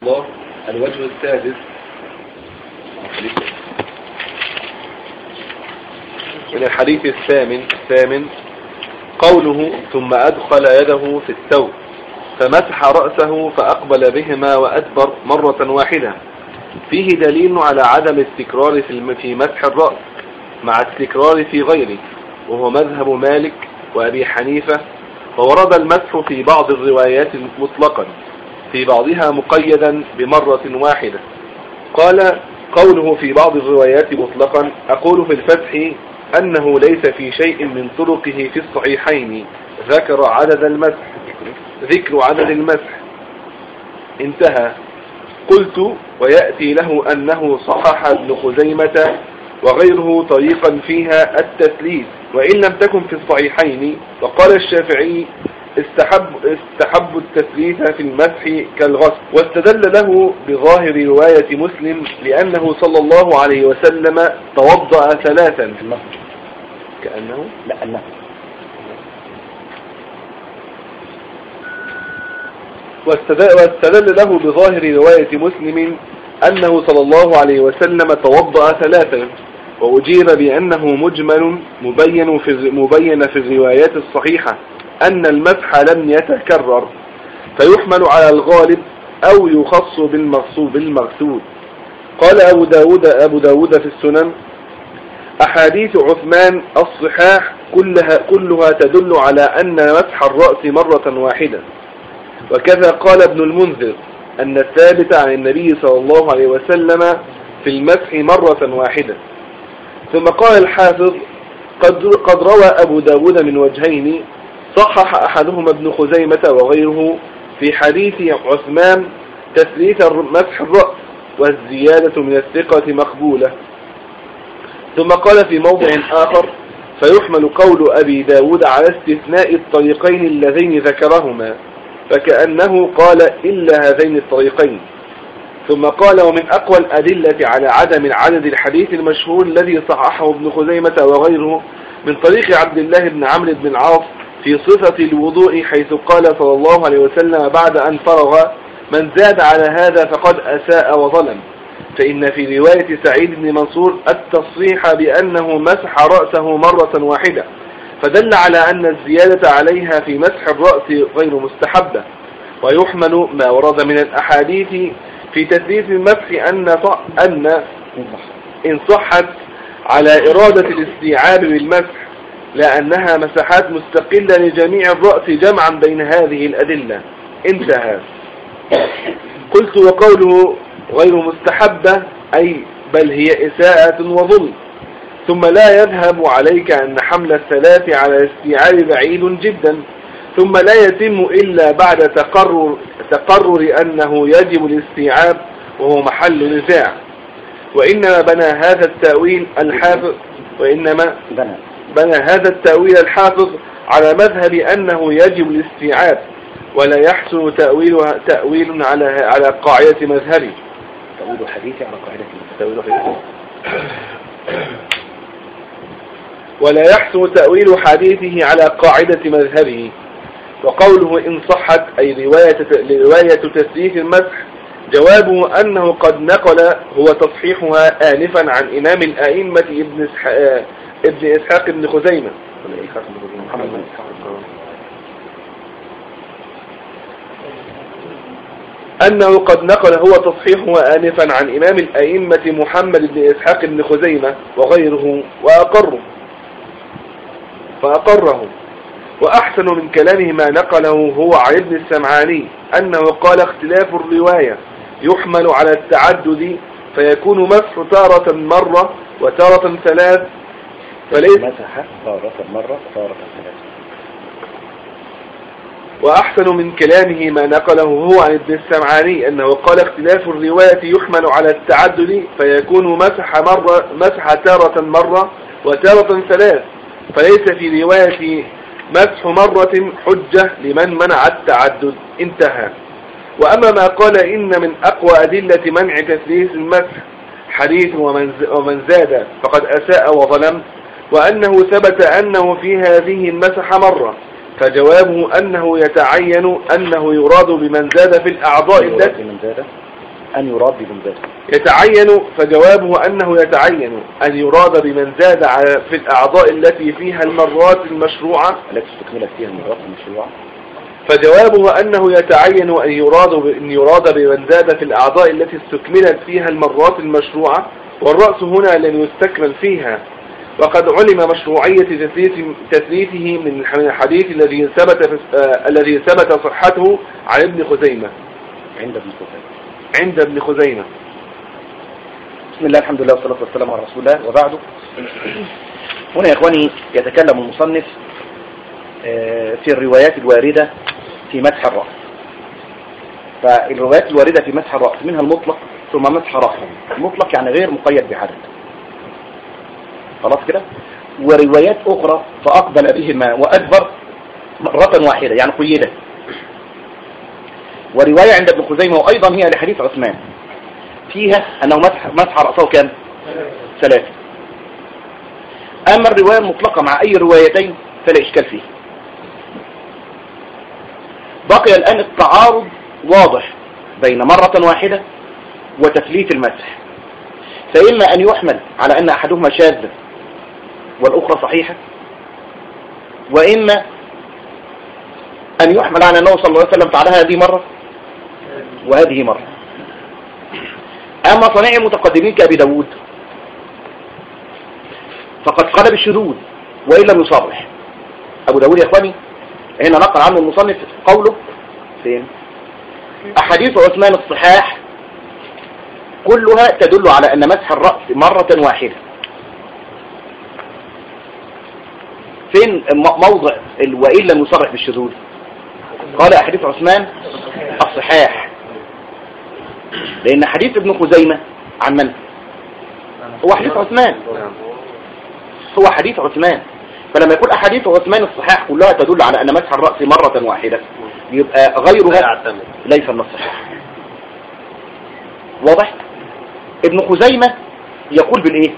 الله. الوجه السادس من الحديث الثامن قوله ثم أدخل يده في الثوب فمسح رأسه فأقبل بهما وأدبر مرة واحدة. فيه دليل على عدم التكرار في مسح الرأس مع التكرار في غيره، وهو مذهب مالك وأبي حنيفة. وورد المسح في بعض الروايات مطلقا، في بعضها مقيدا بمرة واحدة. قال قوله في بعض الروايات مطلقا أقول في الفتح أنه ليس في شيء من طرقه في الصحيحين ذكر عدد المسح انتهى. قلت ويأتي له أنه صحح ابن خزيمة وغيره طريقا فيها التثليث وإن لم تكن في الصحيحين. وقال الشافعي استحب التثليث في المسح كالغسل، واستدل له بظاهر رواية مسلم لأنه صلى الله عليه وسلم توضأ ثلاثا كأنه لأنه واستدل له بظاهر رواية مسلم أنه صلى الله عليه وسلم توضأ ثلاثا، وأجيب بأنه مجمل مبين في الروايات الصحيحة أن المسح لم يتكرر، فيحمل على الغالب أو يخص بالمغسول. قال أبو داود في السنن أحاديث عثمان الصحاح كلها تدل على أن مسح الرأس مرة واحدة. وكذا قال ابن المنذر أن الثابت عن النبي صلى الله عليه وسلم في المسح مرة واحدة. ثم قال الحافظ قد روى أبو داود من وجهين صحح أحدهما ابن خزيمة وغيره في حديث عثمان تثليث مسح الرأس، والزيادة من الثقة مقبولة. ثم قال في موضع آخر فيحمل قول أبي داود على استثناء الطريقين اللذين ذكرهما، فكأنه قال إلا هذين الطريقين. ثم قال ومن أقوى الأدلة على عدم العدد الحديث المشهور الذي صححه ابن خزيمة وغيره من طريق عبد الله بن عمرو بن العاص في صفة الوضوء، حيث قال صلى الله عليه وسلم بعد أن فرغ من زاد على هذا فقد أساء وظلم. فإن في رواية سعيد بن منصور التصريح بأنه مسح رأسه مرة واحدة، فدل على أن الزيادة عليها في مسح الرأس غير مستحبة. ويحمل ما ورد من الأحاديث في تثليث المسح أن إن صحت على إرادة الاستيعاب بالمسح لأنها مسحات مستقلة لجميع الرأس جمعا بين هذه الأدلة. انتهى. قلت وقوله غير مستحبة أي بل هي إساءة وظلم. ثم لا يذهب عليك أن حمل الثلاث على الاستيعاب بعيد جدا، ثم لا يتم إلا بعد تقرر أنه يجب الاستيعاب، وهو محل نزاع. وإنما بنى هذا التأويل الحافظ على مذهب أنه يجب الاستيعاب، ولا يحسن تأويل على قاعدة مذهبه. تأويل حديثي على قاعدة ولا يحسن تأويل حديثه على قاعدة مذهبه. وقوله إن صحت أي رواية تثليث المسح جوابه أنه قد نقل هو تصحيحها آنفا عن إمام الأئمة ابن إسحاق بن خزيمة أنه قد نقل هو تصحيحها آنفا عن إمام الأئمة محمد بن إسحاق بن خزيمة وغيره فأقره. وأحسن من كلامه ما نقله هو عن ابن السمعاني أنه قال اختلاف الرواية يحمل على التعدد، فيكون مسح تارة مرة وتارة ثلاث، فليس مسح تارة مرة وتارة ثلاث. وأحسن من كلامه ما نقله هو عن ابن السمعاني أنه قال اختلاف الرواية يحمل على التعدد، فيكون مسح تارة مرة وتارة ثلاث، فليس في رواية مسح مرة حجة لمن منع التعدد. انتهى. وأما ما قال إن من أقوى أدلة منع تثليث المسح حديث ومن زاد فقد أساء وظلم، وأنه ثبت أنه في هذه المسح مرة، فجوابه أنه يتعين أنه يراد بمن زاد في الأعضاء التي أن يراد بمن زاد. يتعين، فجوابه أنه يتعين أن يراد بمن زاد في الأعضاء التي فيها المرات المشروعة التي استكملت فيها المرات المشروعة. فجوابه أنه يتعين أن يراد بمن زاد في الأعضاء التي استكملت فيها المرات المشروعة، والرأس هنا لم يستكمل فيها، وقد علم مشروعية تثليثه من الحديث الذي ثبت صحته عن ابن خزيمة عند ابن خزيمة. بسم الله، الحمد لله والصلاة والسلام على رسول الله، وبعد. هنا يا إخواني يتكلم المصنف في الروايات الواردة في مسح الرأس. فالروايات الواردة في مسح الرأس منها المطلق ثم مسح رأسه. المطلق يعني غير مقيد بعدد، خلاص كده. وروايات أخرى فأقبل بهما وأدبر مرة واحدة يعني قيدة. ورواية عند ابن خزيمة وأيضا هي لحديث عثمان فيها أنه مسح رأسه كان 3. أما الرواية المطلقة مع أي روايتين فلا إشكال فيه. بقي الآن التعارض واضح بين مرة واحدة وتثليث المسح، فإما أن يحمل على أن أحدهما شاذ والأخرى صحيحة، وإما أن يحمل على أنه صلى الله عليه وسلم فعلها هذه مرة وهذه مرة. أما صنيع المتقدمين كأبي داود فقد قال بالشذوذ وإن لم يصرح. أبو داود يا إخواني هنا نقل عنه المصنف قوله فين؟ أحاديث عثمان الصحاح كلها تدل على أن مسح الرأس مرة واحدة. فين موضع وإن لم يصرح بالشذوذ؟ قال أحاديث عثمان الصحاح، لأن حديث ابن خزيمة عن من؟ هو حديث عثمان، هو حديث عثمان. فلما يقول أحاديث عثمان الصحاح كلها تدل على أن مسح الرأس مرة واحدة يبقى غيرها ليس من الصحاح. واضح؟ ابن خزيمة يقول بالإيه؟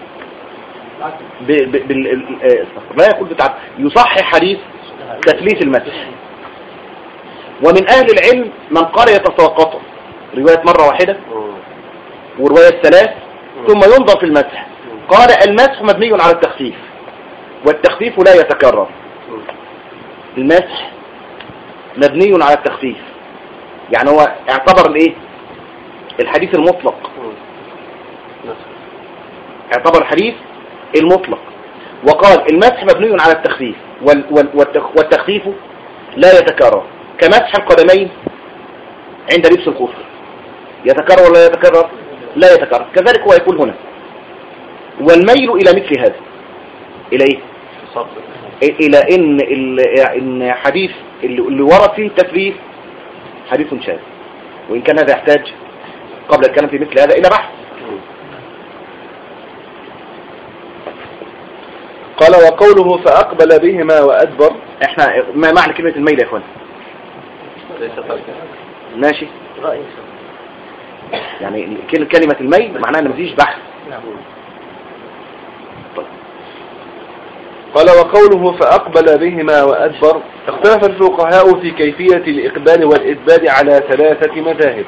لا يقول بتعب، يصحح حديث تثليث المسح. ومن أهل العلم من قال يتساقط رواية مرة واحدة ورواية 3 ثم ينظر في المسح. قال المسح مبني على التخفيف والتخفيف لا يتكرر. المسح مبني على التخفيف، يعني هو اعتبر الايه؟ الحديث المطلق، اعتبر الحديث المطلق وقال المسح مبني على التخفيف والتخفيف لا يتكرر، كمسح القدمين عند لبس الخف. يتكرر ولا يتكرر؟ لا يتكرر. كذلك هو يقول هنا والميل إلى مثل هذا، إلى إيه؟ إلى إن حديث اللي ورد فيه التثليث حديث شاذ، وإن كان هذا يحتاج قبل الكلام في مثل هذا إلى بحث. قال وقوله فأقبل بهما وأدبر. احنا ما معنى كلمة الميل يا اخوان؟ ماشي، يعني كلمة الميل معناها ان مفيش بحث. طيب. قال وقوله فأقبل بهما وأدبر. اختلف الفقهاء في كيفية الإقبال والإدبار على 3 مذاهب.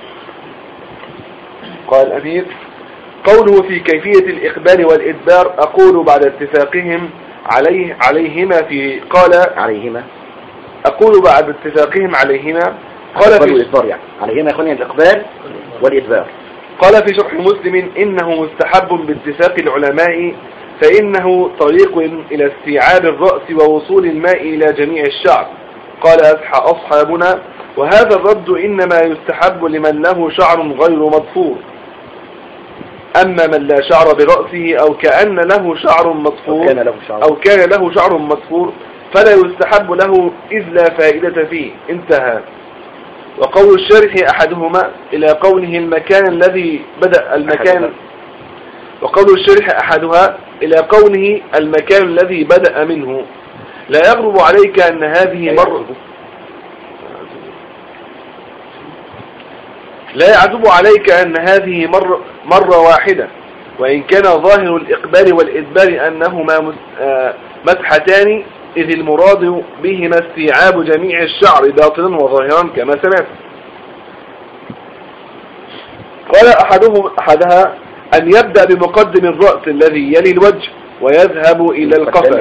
قال الأمير قوله في كيفية الإقبال والإدبار أقول بعد اتفاقهم عليهما في قال عليهما، أقول بعد اتفاقهم عليهما قال في الإدبار يعني عليهما يا اخواني الإقبال والإدبار. قال في شرح مسلم إنه مستحب باتفاق العلماء، فإنه طريق إلى استيعاب الرأس ووصول الماء إلى جميع الشعر. قال أصحابنا وهذا الرد إنما يستحب لمن له شعر غير مضفور، أما من لا شعر برأسه أو كأن له شعر مضفور أو كان له شعر مضفور فلا يستحب له إذ لا فائدة فيه. انتهى. وقول الشارح أحدهما إلى قوله المكان الذي بدأ المكان، وقول الشارح أحدها إلى قوله المكان الذي بدأ منه. لا يغرب عليك أن هذه لا يعجب عليك أن هذه مرة واحدة، وإن كان ظاهر الإقبال والإدبار أنهما مسحتان، إذ المراد بهما استيعاب جميع الشعر باطنا وظاهرا كما سمعت. قال أحدها أن يبدأ بمقدم الرأس الذي يلي الوجه ويذهب إلى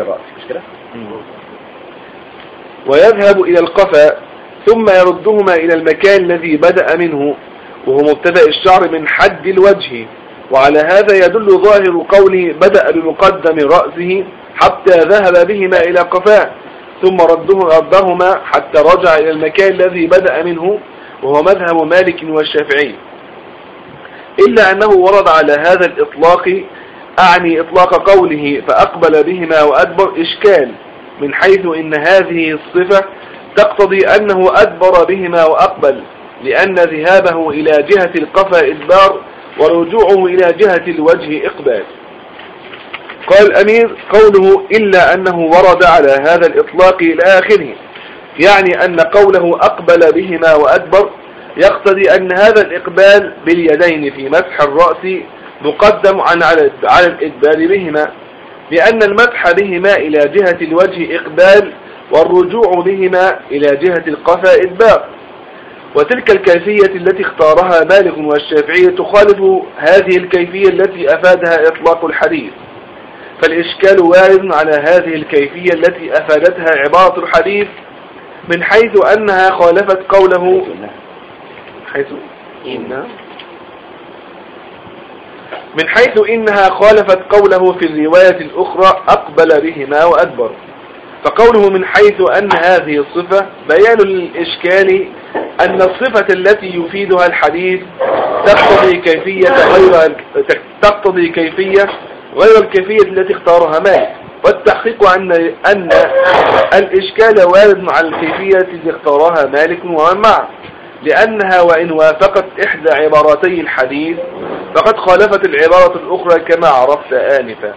القفا ثم يردهما إلى المكان الذي بدأ منه وهو مبتدأ الشعر من حد الوجه. وعلى هذا يدل ظاهر قوله بدأ بمقدم رأسه حتى ذهب بهما إلى قفاه ثم ردهما حتى رجع إلى المكان الذي بدأ منه وهو مذهب مالك والشافعي، إلا أنه ورد على هذا الإطلاق، أعني إطلاق قوله فأقبل بهما وأدبر إشكال، من حيث إن هذه الصفة تقتضي أنه أدبر بهما وأقبل، لأن ذهابه إلى جهة القفا إدبار ورجوعه إلى جهة الوجه إقبال. قال الأمير قوله إلا أنه ورد على هذا الإطلاق إلى آخره، يعني أن قوله أقبل بهما وأدبر يقتضي أن هذا الإقبال باليدين في مسح الرأس مقدم على الإدبار بهما، لأن المسح بهما إلى جهة الوجه إقبال والرجوع بهما إلى جهة القفا إدبار. وتلك الكيفية التي اختارها مالك والشافعي تخالف هذه الكيفية التي أفادها إطلاق الحديث، فالإشكال وارد على هذه الكيفية التي أفادتها عبارة الحديث من حيث أنها خالفت قوله إنها خالفت قوله في الرواية الأخرى أقبل بهما وأدبر. فقوله من حيث أن هذه الصفة بيان للإشكال أن الصفة التي يفيدها الحديث تقتضي كيفية غير الكيفية التي اختارها مالك، والتحقيق أن الإشكال وارد مع الكيفية التي اختارها مالك ومن معه، لأنها وإن وافقت إحدى عبارتي الحديث فقد خالفت العبارة الأخرى كما عرفت آنفا.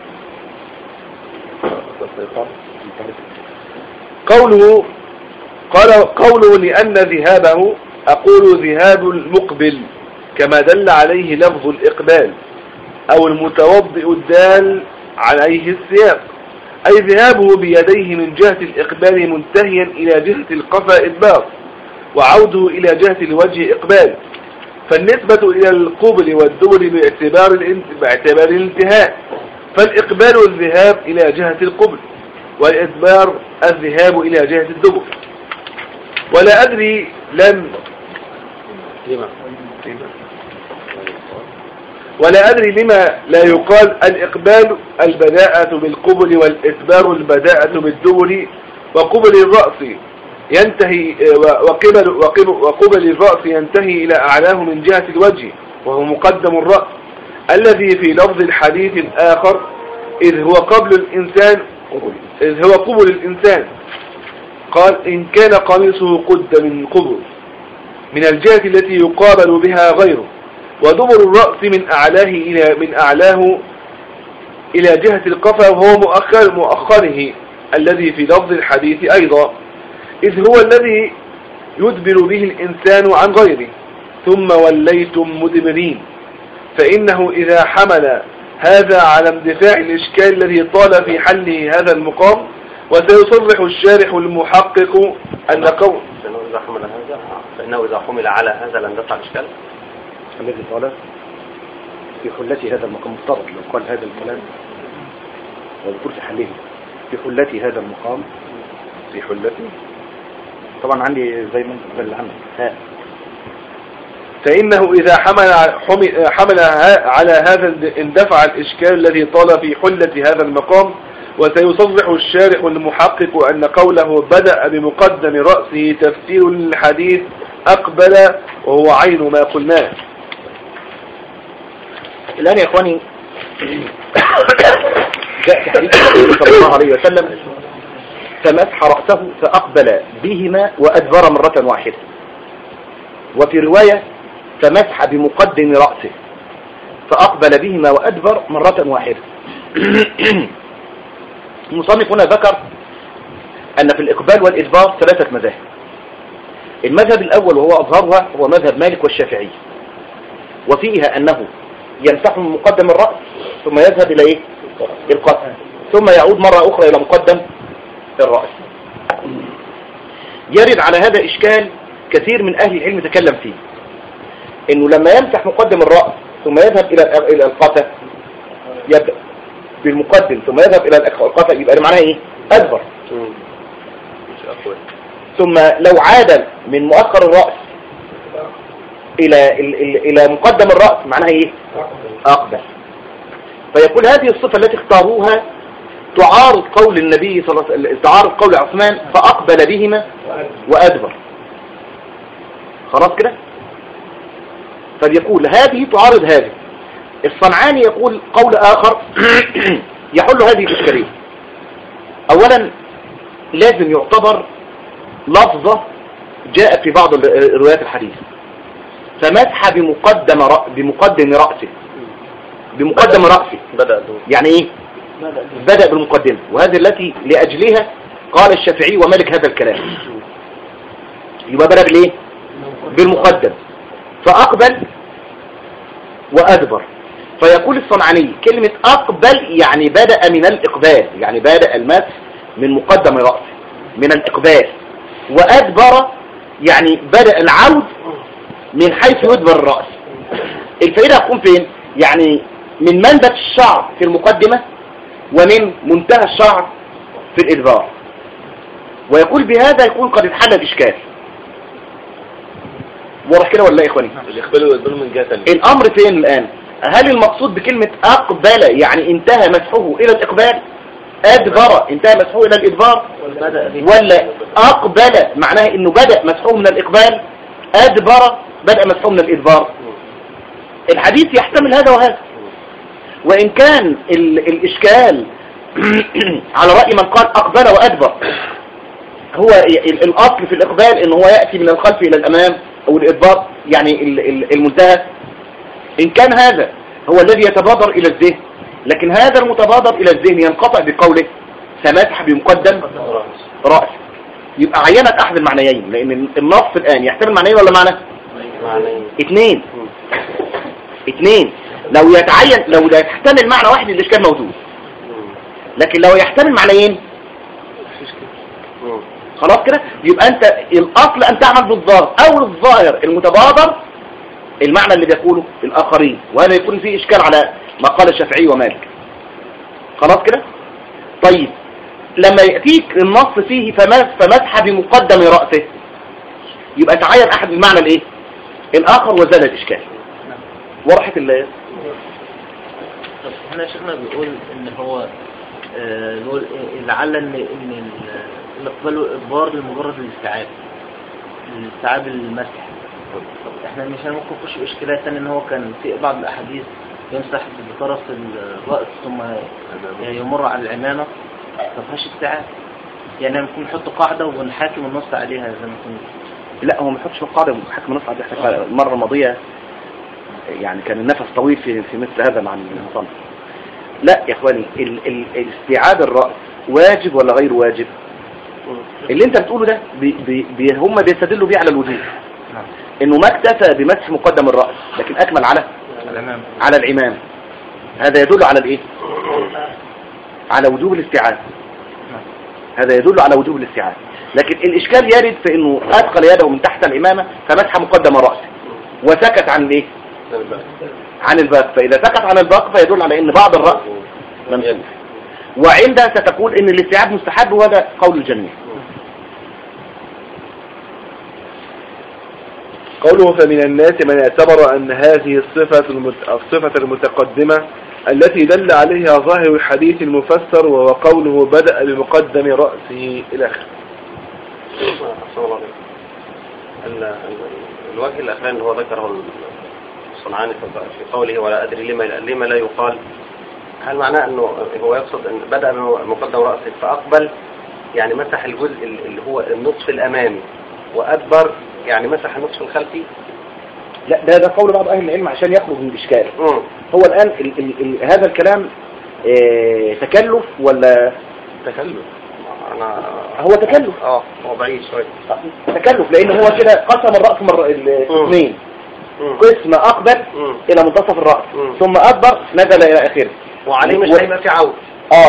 قوله لأن ذهابه، أقول ذهاب المقبل كما دل عليه لفظ الإقبال أو المتوضئ الدال عليه السياق، أي ذهابه بيديه من جهة الإقبال منتهيا إلى جهة القفا إدبار وعوده إلى جهة الوجه إقبال، فالنسبة إلى القبل والدبر باعتبار الانتهاء، فالإقبال الذهاب إلى جهة القبل والإدبار الذهاب إلى جهة الدبر. ولا أدري لما لا يقال الإقبال البداءة بالقبل والإدبار البداءة بالدبر، وقبل الرأس ينتهي وقبل الرأس ينتهي إلى أعلاه من جهة الوجه وهو مقدم الرأس الذي في لفظ الحديث الآخر إذ هو قبل الإنسان. قال إن كان قميصه قد من قبل من الجهة التي يقابل بها غيره، ودبر الرأس من أعلاه إلى جهة القفا وهو مؤخره الذي في لفظ الحديث أيضا، إذ هو الذي يدبر به الإنسان عن غيره. ثم وليتم مدبرين، فإنه إذا حمل هذا على اندفاع الإشكال الذي طال في حله هذا المقام، وسيصرح الشارح المحقق أن قول فإنه إذا حمل على هذا لاندفع الإشكال الذي طال في حلة هذا المقام مفترض لو قال هذا الكلام وذكر في حله في حلة هذا المقام في حلته طبعا عندي زي ما انت اللي عندك فإنه إذا حمل على هذا اندفع الإشكال الذي طال في حلة هذا المقام. وسيصرح الشارح المحقق أن قوله بدأ بمقدم رأسه تفسير للحديث أقبل وهو عين ما قلناه. الآن يا إخواني جاء في حديث صلى الله عليه وسلم فمسح رأسه فأقبل بهما وأدبر مرة واحدة، وفي رواية فمسح بمقدم رأسه فأقبل بهما وأدبر مرة واحدة. المصنف هنا ذكر أن في الإقبال والإدبار ثلاثة مذاهب. المذهب الأول وهو أظهرها هو مذهب مالك والشافعي، وفيها أنه يمسح من مقدم الرأس ثم يذهب إلى إيه؟ القفا، ثم يعود مرة أخرى إلى مقدم الرأس. يرد على هذا إشكال كثير من أهل العلم تكلم فيه، انه لما يمسح مقدم الرأس ثم يذهب الى القفا، يبدأ بالمقدم ثم يذهب الى القفا، يبقى ده معناها ايه؟ ادبر. ثم لو عاد من مؤخر الرأس الى مقدم الرأس معناها ايه؟ اقبل. فيقول هذه الصفة التي اختاروها تعارض قول النبي صلى الله عليه وسلم، تعارض قول عثمان فاقبل بهما وادبر. خلاص كده؟ فبيقول هذه تعارض هذه. الصنعاني يقول قول آخر يحل هذه الإشكالية. أولا لازم يعتبر لفظة جاءت في بعض روايات الحديث، فمسح بمقدم رأسه. بمقدم رأسه يعني ايه؟ بدأ بالمقدمة، وهذه التي لأجلها قال الشافعي ومالك هذا الكلام. يبقى بدأ بالايه؟ بالمقدم، فأقبل وأدبر. فيقول الصنعاني كلمة أقبل يعني بدأ من الإقبال، يعني بدأ المسح من مقدم رأسه من الإقبال، وأدبر يعني بدأ العود من حيث يدبر الرأس. الفائدة هتكون فين؟ يعني من منبت الشعر في المقدمة ومن منتهى الشعر في الإدبار. ويقول بهذا يكون قد اتحل الإشكال. واضح كده ولا يا إخواني؟ من جهة الأمر فين الآن؟ هل المقصود بكلمة أقبل يعني انتهى مسحه إلى الإقبال؟ أدبر انتهى مسحه إلى الإدبار؟ ولا أقبل معناه إنه بدأ مسحه من الإقبال، أدبر بدأ مسحه من الإدبار؟ الحديث يحتمل هذا وهذا. وإن كان الإشكال على رأي من قال أقبل وأدبر، هو الأصل في الإقبال إنه هو يأتي من الخلف إلى الأمام، أو الإدبار يعني المنتهى. إن كان هذا هو الذي يتبادر إلى الذهن، لكن هذا المتبادر إلى الذهن ينقطع بقوله سمسح بمقدم رأس، يبقى عينت أحد المعنيين، لأن النص الآن يحتمل معنيين ولا معنى؟ اثنين. لو يحتمل معنى واحد الإشكال موجود، لكن لو يحتمل معنيين خلاص كده يبقى أنت الأصل أن تعمل بالظاهر أو الظاهر المتبادر المعنى اللي بيقوله الآخرين، وهذا يكون فيه إشكال على ما قال الشافعي ومالك. خلاص كده؟ طيب لما يأتيك النص فيه فمسح بمقدم رأسه، يبقى تعين أحد المعنى الإيه؟ الآخر وزال الإشكال. ورحت الله. هنا شيخنا بيقول إن هو نقول لعل إن الإقبال والإدبار لمجرد الاستيعاب المسح. احنا مش ممكن نخش بإشكالات تانية ان هو كان في بعض الأحاديث يمسح بطرف الرأس ثم يمر على العمامة، فمفيهاش استيعاب. يعني ممكن نحط قاعدة ونحاكم النص عليها زي ما كنا. لا هو ما يحطش قاعدة ونحاكم النص عليها. المرة الماضية يعني كان النفس طويل في مثل هذا مع المصنف. لا يا اخواني استيعاب الرأس واجب ولا غير واجب؟ اللي انت بتقوله ده هم بيستدلوا بيه على الوجوب، انه ما اكتفى بمسح مقدم الرأس لكن اكمل على العمام. هذا يدل على الايه؟ على وجوب الاستيعاب. هذا يدل على وجوب الاستيعاب. لكن الاشكال يرد في انه ادخل يده من تحت الامامة فمسح مقدم الرأس وسكت عن الايه؟ عن الباقي. فاذا سكت عن الباقي فيدل على ان بعض الرأس ممسوح، وعندها ستقول ان الاستيعاب مستحب، وهذا قول الجميع. قوله فمن الناس من اعتبر أن هذه الصفة المتقدمة التي دل عليها ظاهر الحديث المفسر، وهو قوله بدأ بمقدم رأسه إلى آخره. الوجه الأخير اللي هو ذكره الصنعاني في قوله ولا أدري لما لا يقال، هل معناه أنه هو يقصد أن بدأ بمقدم رأسه فأقبل يعني مسح الجزء اللي هو النصف الأمامي، وأدبر يعني مسح النصف الخلفي؟ لا ده قول بعض أهل العلم عشان يخرج من الإشكال. هو الآن هذا الكلام تكلف ولا تكلف؟ هو تكلف. هو بعيد شوية تكلف، لأن هو كده قسم الرأس اثنين، قسم أقبل إلى منتصف الرأس ثم أدبر نزل إلى آخره، وعليه مش هيبقى في عود.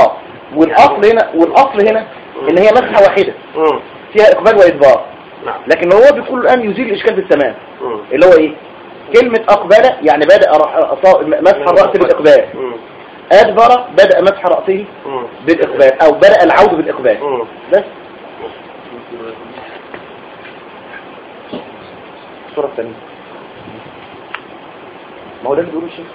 والأصل هنا إن هي مسحة واحدة فيها إقبال وإدبار. لكن هو بيقول الآن يزيل الإشكال بالتمام اللي هو إيه؟ كلمة أقبل يعني بدأ مسح الرأس بالإقبال. أدبر بدأ مسح رأسه بالإقبال أو بدأ العود بالإقبال. بس الصورة الثانية ما هو ده اللي بيقوله الشيخ.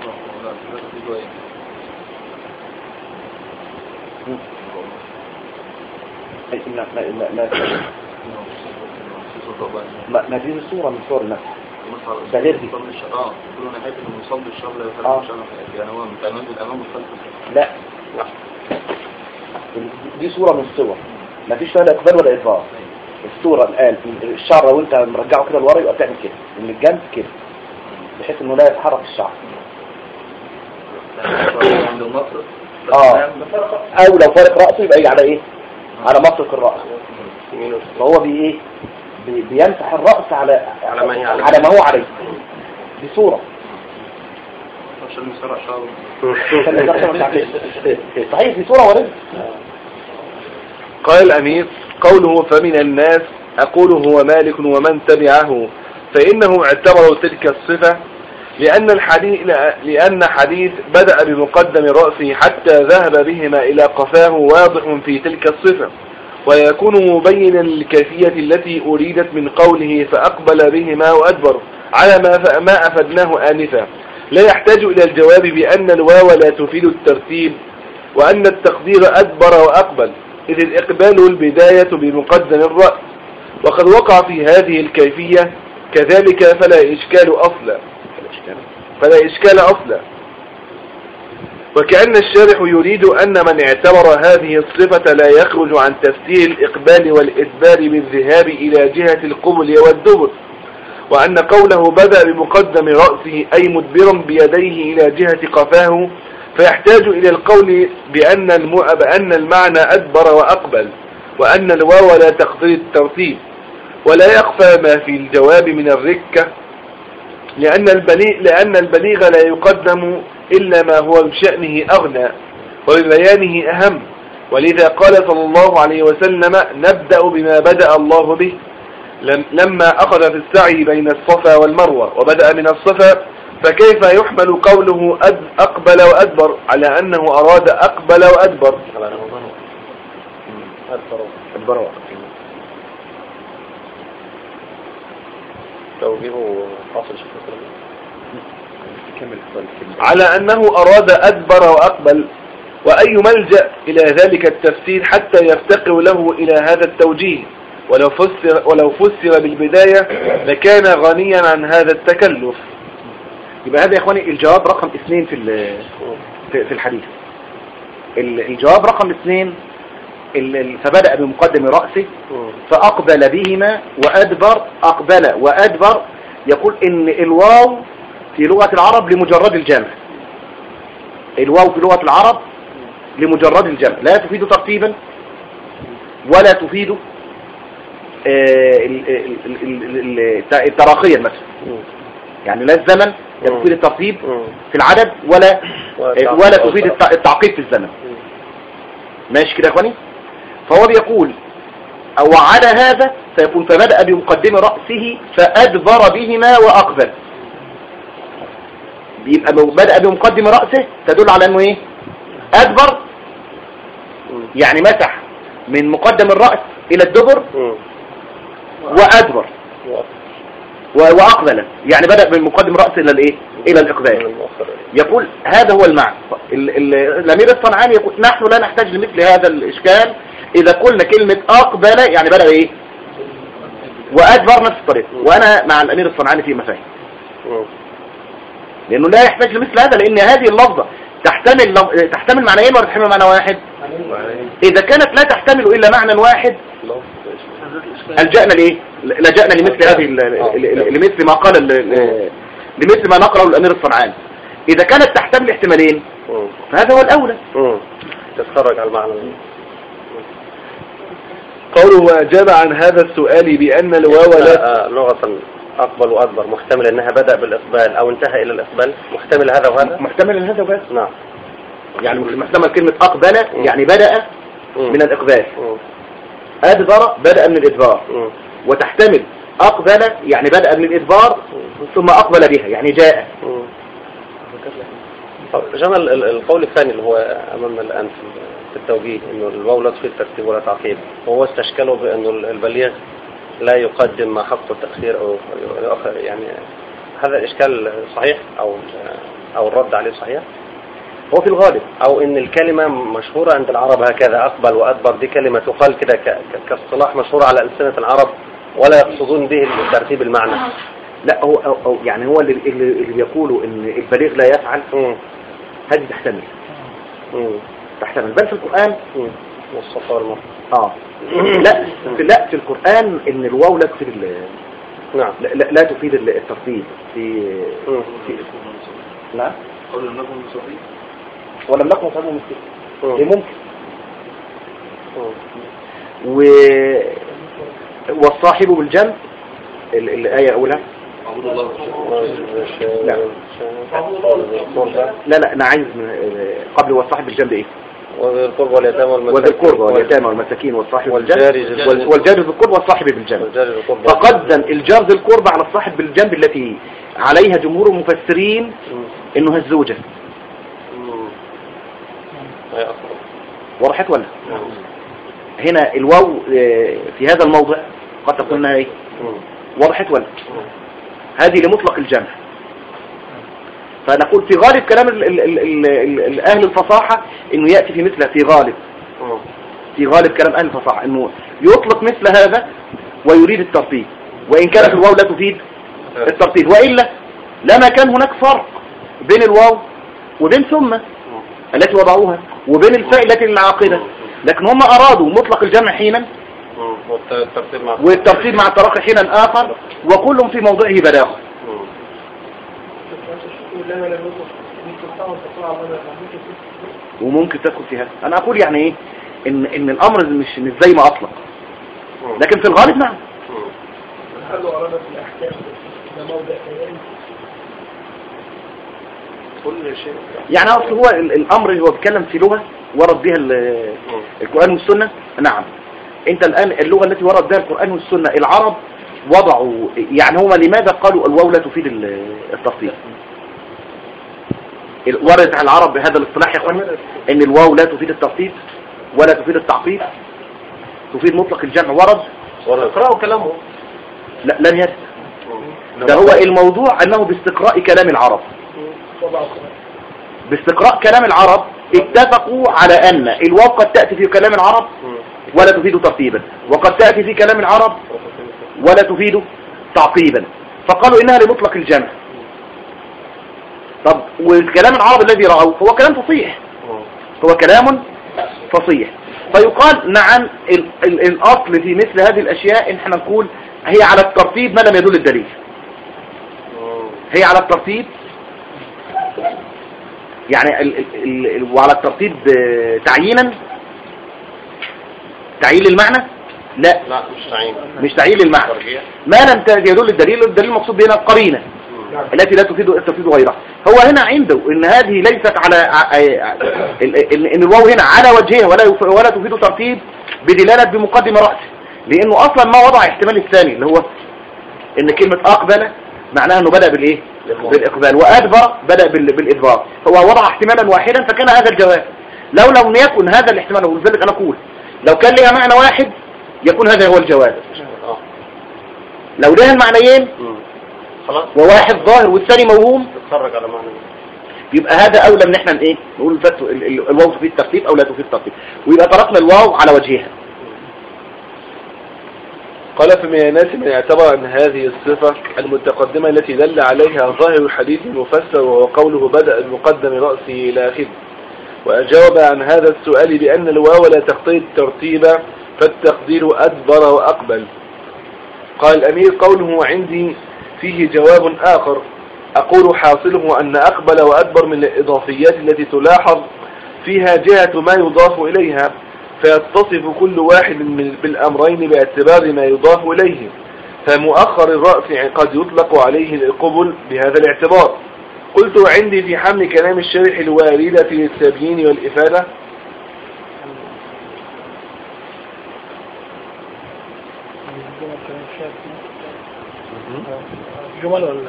ما دي صورة من صور النفس ده غير دي. كلنا حته انه يصلي الشر لا يخالف الشر يعني هو متأمن بالامام والخلف. لا دي صورة من الصور ما فيش فيها لا اقبال ولا ادبار. الصورة الآن الشعر لو انت مرجعه كده لورا يبقى بتعمل كده من الجنب كده بحيث انه لا يتحرك الشعر. او لو فارق رأسه يبقى على ايه؟ على مفرق الرأس. فهو ايه بيمسح الرأس على ما هو عليه. دي صورة عشان يسرع شعره. صحيح دي صورة ورد. قال الأمير قوله فمن الناس أقول هو مالك ومن تبعه فإنهم اعتبروا تلك الصفة لأن حديث بدأ بمقدم رأسه حتى ذهب بهما إلى قفاه واضح في تلك الصفة ويكون مبينا للكيفية التي أريدت من قوله فأقبل بهما وأدبر على ما أفدناه آنفا. لا يحتاج إلى الجواب بأن الواو لا تفيد الترتيب وأن التقدير أدبر وأقبل إذ الإقبال البداية بمقدم الرأس وقد وقع في هذه الكيفية كذلك فلا إشكال أصلا وكأن الشارح يريد أن من اعتبر هذه الصفة لا يخرج عن تفسير الإقبال والإدبار بالذهاب إلى جهة القبل والدبر وأن قوله بدأ بمقدم رأسه أي مدبرا بيديه إلى جهة قفاه فيحتاج إلى القول بأن المعنى أدبر وأقبل وأن الواو لا تقتضي الترتيب ولا يخفى ما في الجواب من الركة لأن البليغ لا يقدم إلا ما هو بشأنه أغنى وببيانه أهم ولذا قال صلى الله عليه وسلم نبدأ بما بدأ الله به لما أخذ في السعي بين الصفا والمروة وبدأ من الصفا فكيف يحمل قوله أقبل وأدبر على أنه أراد أقبل وأدبر على أنه أراد أدبر وأقبل وأي ملجأ إلى ذلك التفسير حتى يفتقر له إلى هذا التوجيه ولو فسر بالبداية لكان غنيا عن هذا التكلف. يبقى هذا يا إخواني الجواب رقم 2 في الحديث. الجواب رقم 2 فبدأ بمقدم رأسه فأقبل بهما وأدبر. أقبل وأدبر يقول إن الواو في لغة العرب لمجرد الجمع. الواو في لغة العرب لمجرد الجمع لا تفيد ترتيبا ولا تفيد التراخيا مثلا يعني لا الزمن تفيد الترتيب في العدد ولا تفيد التعقيب في الزمن. ماشي كده يا اخواني. فهو بيقول او على هذا سيكون فبدأ بمقدم رأسه فأدبر بهما وأقبل. بيبقى بدأ بمقدم رأسه تدل على انه ايه أدبر يعني مسح من مقدم الرأس الى الدبر وأدبر وأقبل يعني بدأ من مقدم رأس إلى الإيه؟ إلى الإقبال. يقول هذا هو المعنى. الأمير الصنعاني يقول نحن لا نحتاج لمثل هذا الإشكال إذا قلنا كلمة أقبل يعني بدأ إيه وأدبر نفس الطريقة. وأنا مع الأمير الصنعاني في مفاهيم لأنه لا يحتاج لمثل هذا لأن هذه اللفظة تحتمل معنيين ولا تحتمل معنى واحد. إذا كانت لا تحتمل إلا معنى واحد لجأنا لمثل هذه لمثل ما قال لمثل ما نقرأه الأمير الصنعاني. إذا كانت تحتمل احتمالين فهذا هو الأولى تتخرج على المعنى. قوله وأجاب عن هذا السؤال بأن الواو لا لغة أقبل وأدبر محتمل أنها بدأ بالإقبال أو انتهى إلى الإقبال. محتمل هذا وهذا. محتمل هذا وهذا. نعم. يعني محتمل كلمة أقبل يعني بدأ من الإقبال. أدبر بدأ من الإدبار. وتحتمل أقبل يعني بدأ من الإدبار ثم أقبل بها يعني جاء. جمال القول الثاني اللي هو أمامنا الآن في التوجيه إنه الواو لا تفيد ترتيب ولا تعقيب، وهو استشكله بأنه البليغ لا يقدم ما حقه التأخير أو يعني هذا الإشكال صحيح أو الرد عليه صحيح؟ هو في الغالب أو إن الكلمة مشهورة عند العرب هكذا، أقبل وأدبر دي كلمة تقال كده كاصطلاح مشهور على ألسنة العرب ولا يقصدون به ترتيب المعنى. لا هو يعني هو اللي بيقولوا إن البليغ لا يفعل هذه تحتمل بل في القرآن والصفار لا في القرآن إن الواو لا تفيد نعم لا تفيد الترتيب في لا قول لم نكن مصابين ولم نكن مصابين مثل ممكن والصاحب بالجنب الآية أولى لا أنا عايز قبل والصاحب بالجنب إيه وذي القربى واليتامى والمساكين والصاحب بالجنب والجار ذي القربى والصاحب بالجنب، فقدم الجار ذي القربى على الصاحب بالجنب التي عليها جمهور المفسرين إنها الزوجة. وضحت ولا؟ هنا الواو في هذا الموضع قد تكون ايه؟ وضحت ولا؟ هذه لمطلق الجمع. فنقول في غالب كلام أهل الفصاحة إنه يأتي في مثله في غالب كلام أهل الفصاحة إنه يطلق مثل هذا ويريد الترتيب، وإن كانت الواو لا تفيد الترتيب، وإلا لما كان هناك فرق بين الواو وبين ثم التي وضعوها وبين الفاعلة العاقدة، لكن هم أرادوا مطلق الجمع حينا والترتيب مع التراخي حينا آخر، وكل في موضعه بلاغة. وممكن تدخل فيها. أنا أقول يعني إيه إن الأمر مش زي ما أطلق، لكن في الغالب نعم. يعني أصل هو الأمر اللي هو بيتكلم في لغة ورد بها القرآن والسنة. نعم انت الآن اللغة التي ورد بها القرآن والسنة العرب وضعوا يعني هما لماذا قالوا الواو لا تفيد التفصيل؟ وردت على العرب بهذا الاصطلاح يا اخوان ان الواو لا تفيد التفصيل ولا تفيد التعقيد، تفيد مطلق الجمع. ورد اقرأوا كلامه لا لم يرد. ده هو الموضوع انه باستقراء كلام العرب، باستقراء كلام العرب اتفقوا على ان الواو قد تأتي في كلام العرب ولا تفيد ترتيبا، وقد تأتي في كلام العرب ولا تفيد تعقيبا، فقالوا إنها لمطلق الجمع. طب والكلام العرب الذي رأوه هو كلام فصيح، هو كلام فصيح، فيقال نعم الأصل في مثل هذه الأشياء إن احنا نقول هي على الترتيب ما لم يدل الدليل، هي على الترتيب يعني وعلى الترتيب تعيينا، تعيين المعنى لا مش تعيين المعنى، ما لم يدل الدليل المقصود بهنا القرينة التي لا تفيد غيرها. هو هنا عنده ان هذه ليست على ان الواو هنا على وجهها ولا تفيد ترتيب بدلالة بمقدم رأسه، لانه اصلا ما وضع احتمال الثاني اللي هو ان كلمة اقبل معناها انه بدأ بالايه بالاقبال، وادبر بدأ بالادبار، هو وضع احتمالا واحدا فكان هذا الجواب. لو لم يكن هذا الاحتمال، ولذلك انا اقول لو كان لها معنى واحد يكون هذا هو الجواب، لو لها المعنيين وواحد ظاهر والثاني موهوم تتفرج على معنى يبقى هذا اولى من احنا ايه نقول الواو تفيد الترتيب او لا تفيد الترتيب، ويبقى طرقنا الواو على وجهها. قال فمن الناس من يعتبر أن هذه الصفة المتقدمة التي دل عليها ظاهر الحديث المفسر وهو قوله بدأ المقدم رأسه إلى آخره، وأجاب عن هذا السؤال بأن الواو لا تقتضي الترتيب فالتقدير أدبر وأقبل. قال الأمير قوله عندي فيه جواب آخر، أقول حاصله أن أقبل وأدبر من الإضافيات التي تلاحظ فيها جهة ما يضاف إليها، فيتصف كل واحد بالأمرين باعتبار ما يضاف إليه، فمؤخر الرأس قد يطلق عليه القبل بهذا الاعتبار. قلت عندي في حمل كلام الشارح الواردة في التبيين والإفادة جمل ولا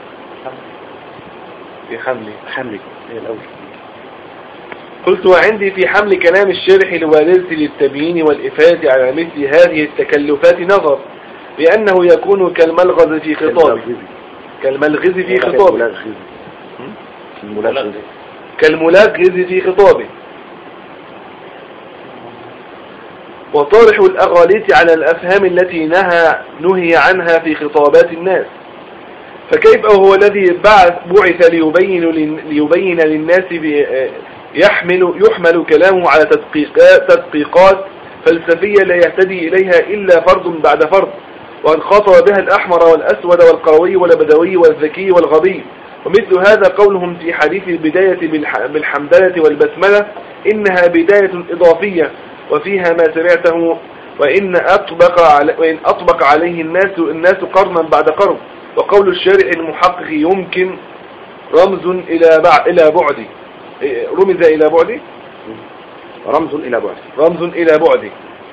في حملي هي الأول. قلت وعندي في حمل كلام الشارح الوارد للتبيين والإفادة على مثل هذه التكلفات نظر، لأنه يكون كالملغز في خطابه كالملغز في خطابه وطارح الأغاليط على الأفهام التي نهي عنها في خطابات الناس. فكيف هو الذي بعث ليبين للناس يحمل كلامه على تدقيقات فلسفية لا يهتدي إليها إلا فرد بعد فرد، وأن خاطب بها الأحمر والأسود والقروي والبدوي والذكي والغبي. ومثل هذا قولهم في حديث البداية بالحمدلة والبسملة إنها بداية إضافية وفيها ما سمعته، وإن أطبق عليه الناس قرنا بعد قرن. وقول الشارع المحقق يمكن رمز إلى بعد رمز إلى بعد.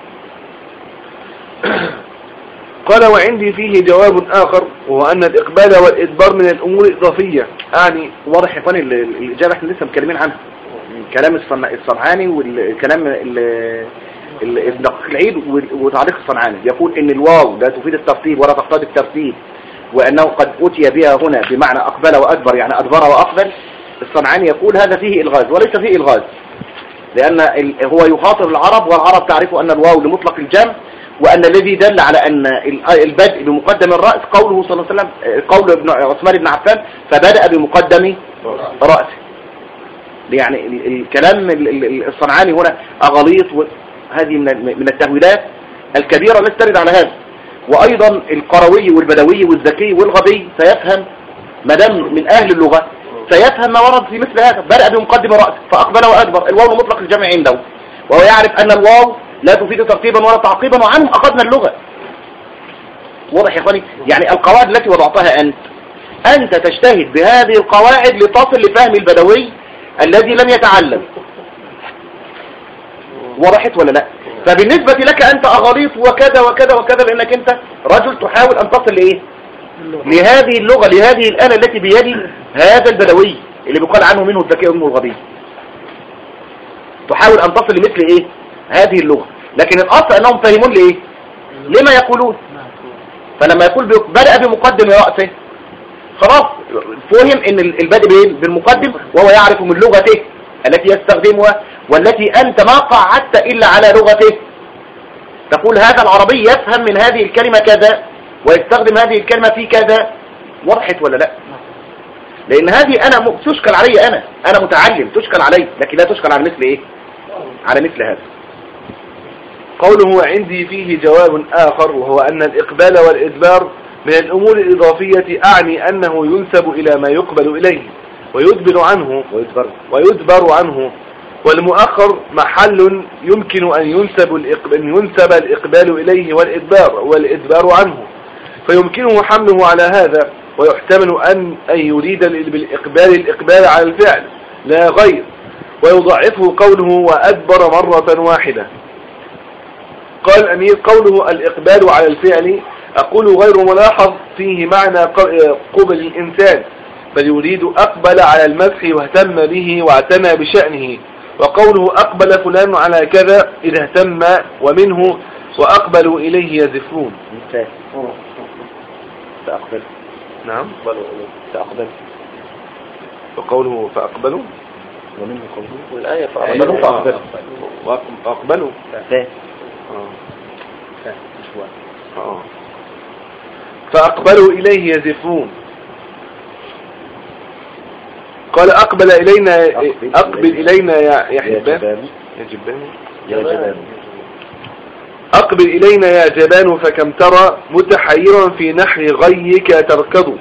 قال وعندي فيه جواب آخر، وهو أن الإقبال والإدبار من الأمور الإضافية. يعني واضح يا فندم الإجابة احنا لسه متكلمين عنها، كلام الصنعاني والكلام ابن العيد وتعليق الصنعاني يقول إن الواو لا تفيد الترتيب ولا تقتضي الترتيب، وأنه قد أتي بها هنا بمعنى أقبل وأدبر يعني أدبر وأقبل. الصنعاني يقول هذا فيه إلغاز، وليس فيه إلغاز، لأن هو يخاطب العرب، والعرب تعرف أن الواو لمطلق الجمع، وأن الذي دل على أن البدء بمقدم الرأس قوله صلى الله عليه وسلم، قول ابن عثمان بن عفان فبدأ بمقدم رأسه. يعني الكلام الصنعاني هنا أغليط، هذه من التهويلات الكبيرة التي ترد على هذا. وأيضا القروي والبدوي والذكي والغبي سيفهم مدام من أهل اللغة سيفهم ما ورد في مثل هذا. بدأ بمقدم رأسه فأقبل وأدبر، الواو مطلق الجمع عنده، وهو يعرف أن الواو لا تفيد ترتيبا ولا تعقيبا، وعنه أخذنا اللغة. واضح يا اخواني؟ يعني القواعد التي وضعتها أنت تجتهد بهذه القواعد لتصل لفهم البدوي الذي لم يتعلم. وضحت ولا لا؟ فبالنسبة لك أنت أغليط وكذا وكذا وكذا، لأنك أنت رجل تحاول أن تصل لإيه؟ لهذه اللغة، لهذه الآلة التي بيد هذا البدوي اللي بيقال عنه منه الذكي ومنه الغبي. تحاول أن تصل لمثل إيه؟ هذه اللغة. لكن الأصل أنهم فاهمون لإيه؟ لما يقولون. فلما يقول بدأ بمقدم رأسه خلاص فهم ان البدء بالمقدم، وهو يعرف من لغته التي يستخدمها والتي أنت ما قعدت إلا على لغته. تقول هذا العربي يفهم من هذه الكلمة كذا ويستخدم هذه الكلمة في كذا. وضحت ولا لا؟ لأن هذه أنا تشكل علي، أنا متعلم تشكل علي، لكن لا تشكل على مثل إيه؟ على مثل هذا. قوله عندي فيه جواب آخر، وهو أن الإقبال والإدبار من الأمور الإضافية، أعني أنه ينسب إلى ما يقبل إليه ويدبر عنه، والمؤخر محل يمكن أن ينسب الإقبال إليه والإدبار عنه، فيمكنه حمله على هذا، ويحتمل أن يريد الإقبال على الفعل لا غير، ويضعفه قوله وأدبر مرة واحدة. قال الأمير قوله الإقبال على الفعل أقول غير ملاحظ فيه معنى قبل الإنسان، بل يريد أقبل على المسح واهتم به واعتنى بشأنه. وقوله أقبل فلان على كذا إذا اهتم، ومنه وأقبلوا إليه يزفون. فأقبل. نعم فأقبل. وقوله فأقبلوا، ومنه قوله والآية فأقبلوا. فأقبلوا إليه يزفون. قال أقبل إلينا، أقبل إلينا يا حبان، يا جبان، أقبل إلينا يا جبان فكم ترى متحيرا في نحر غيك تركض.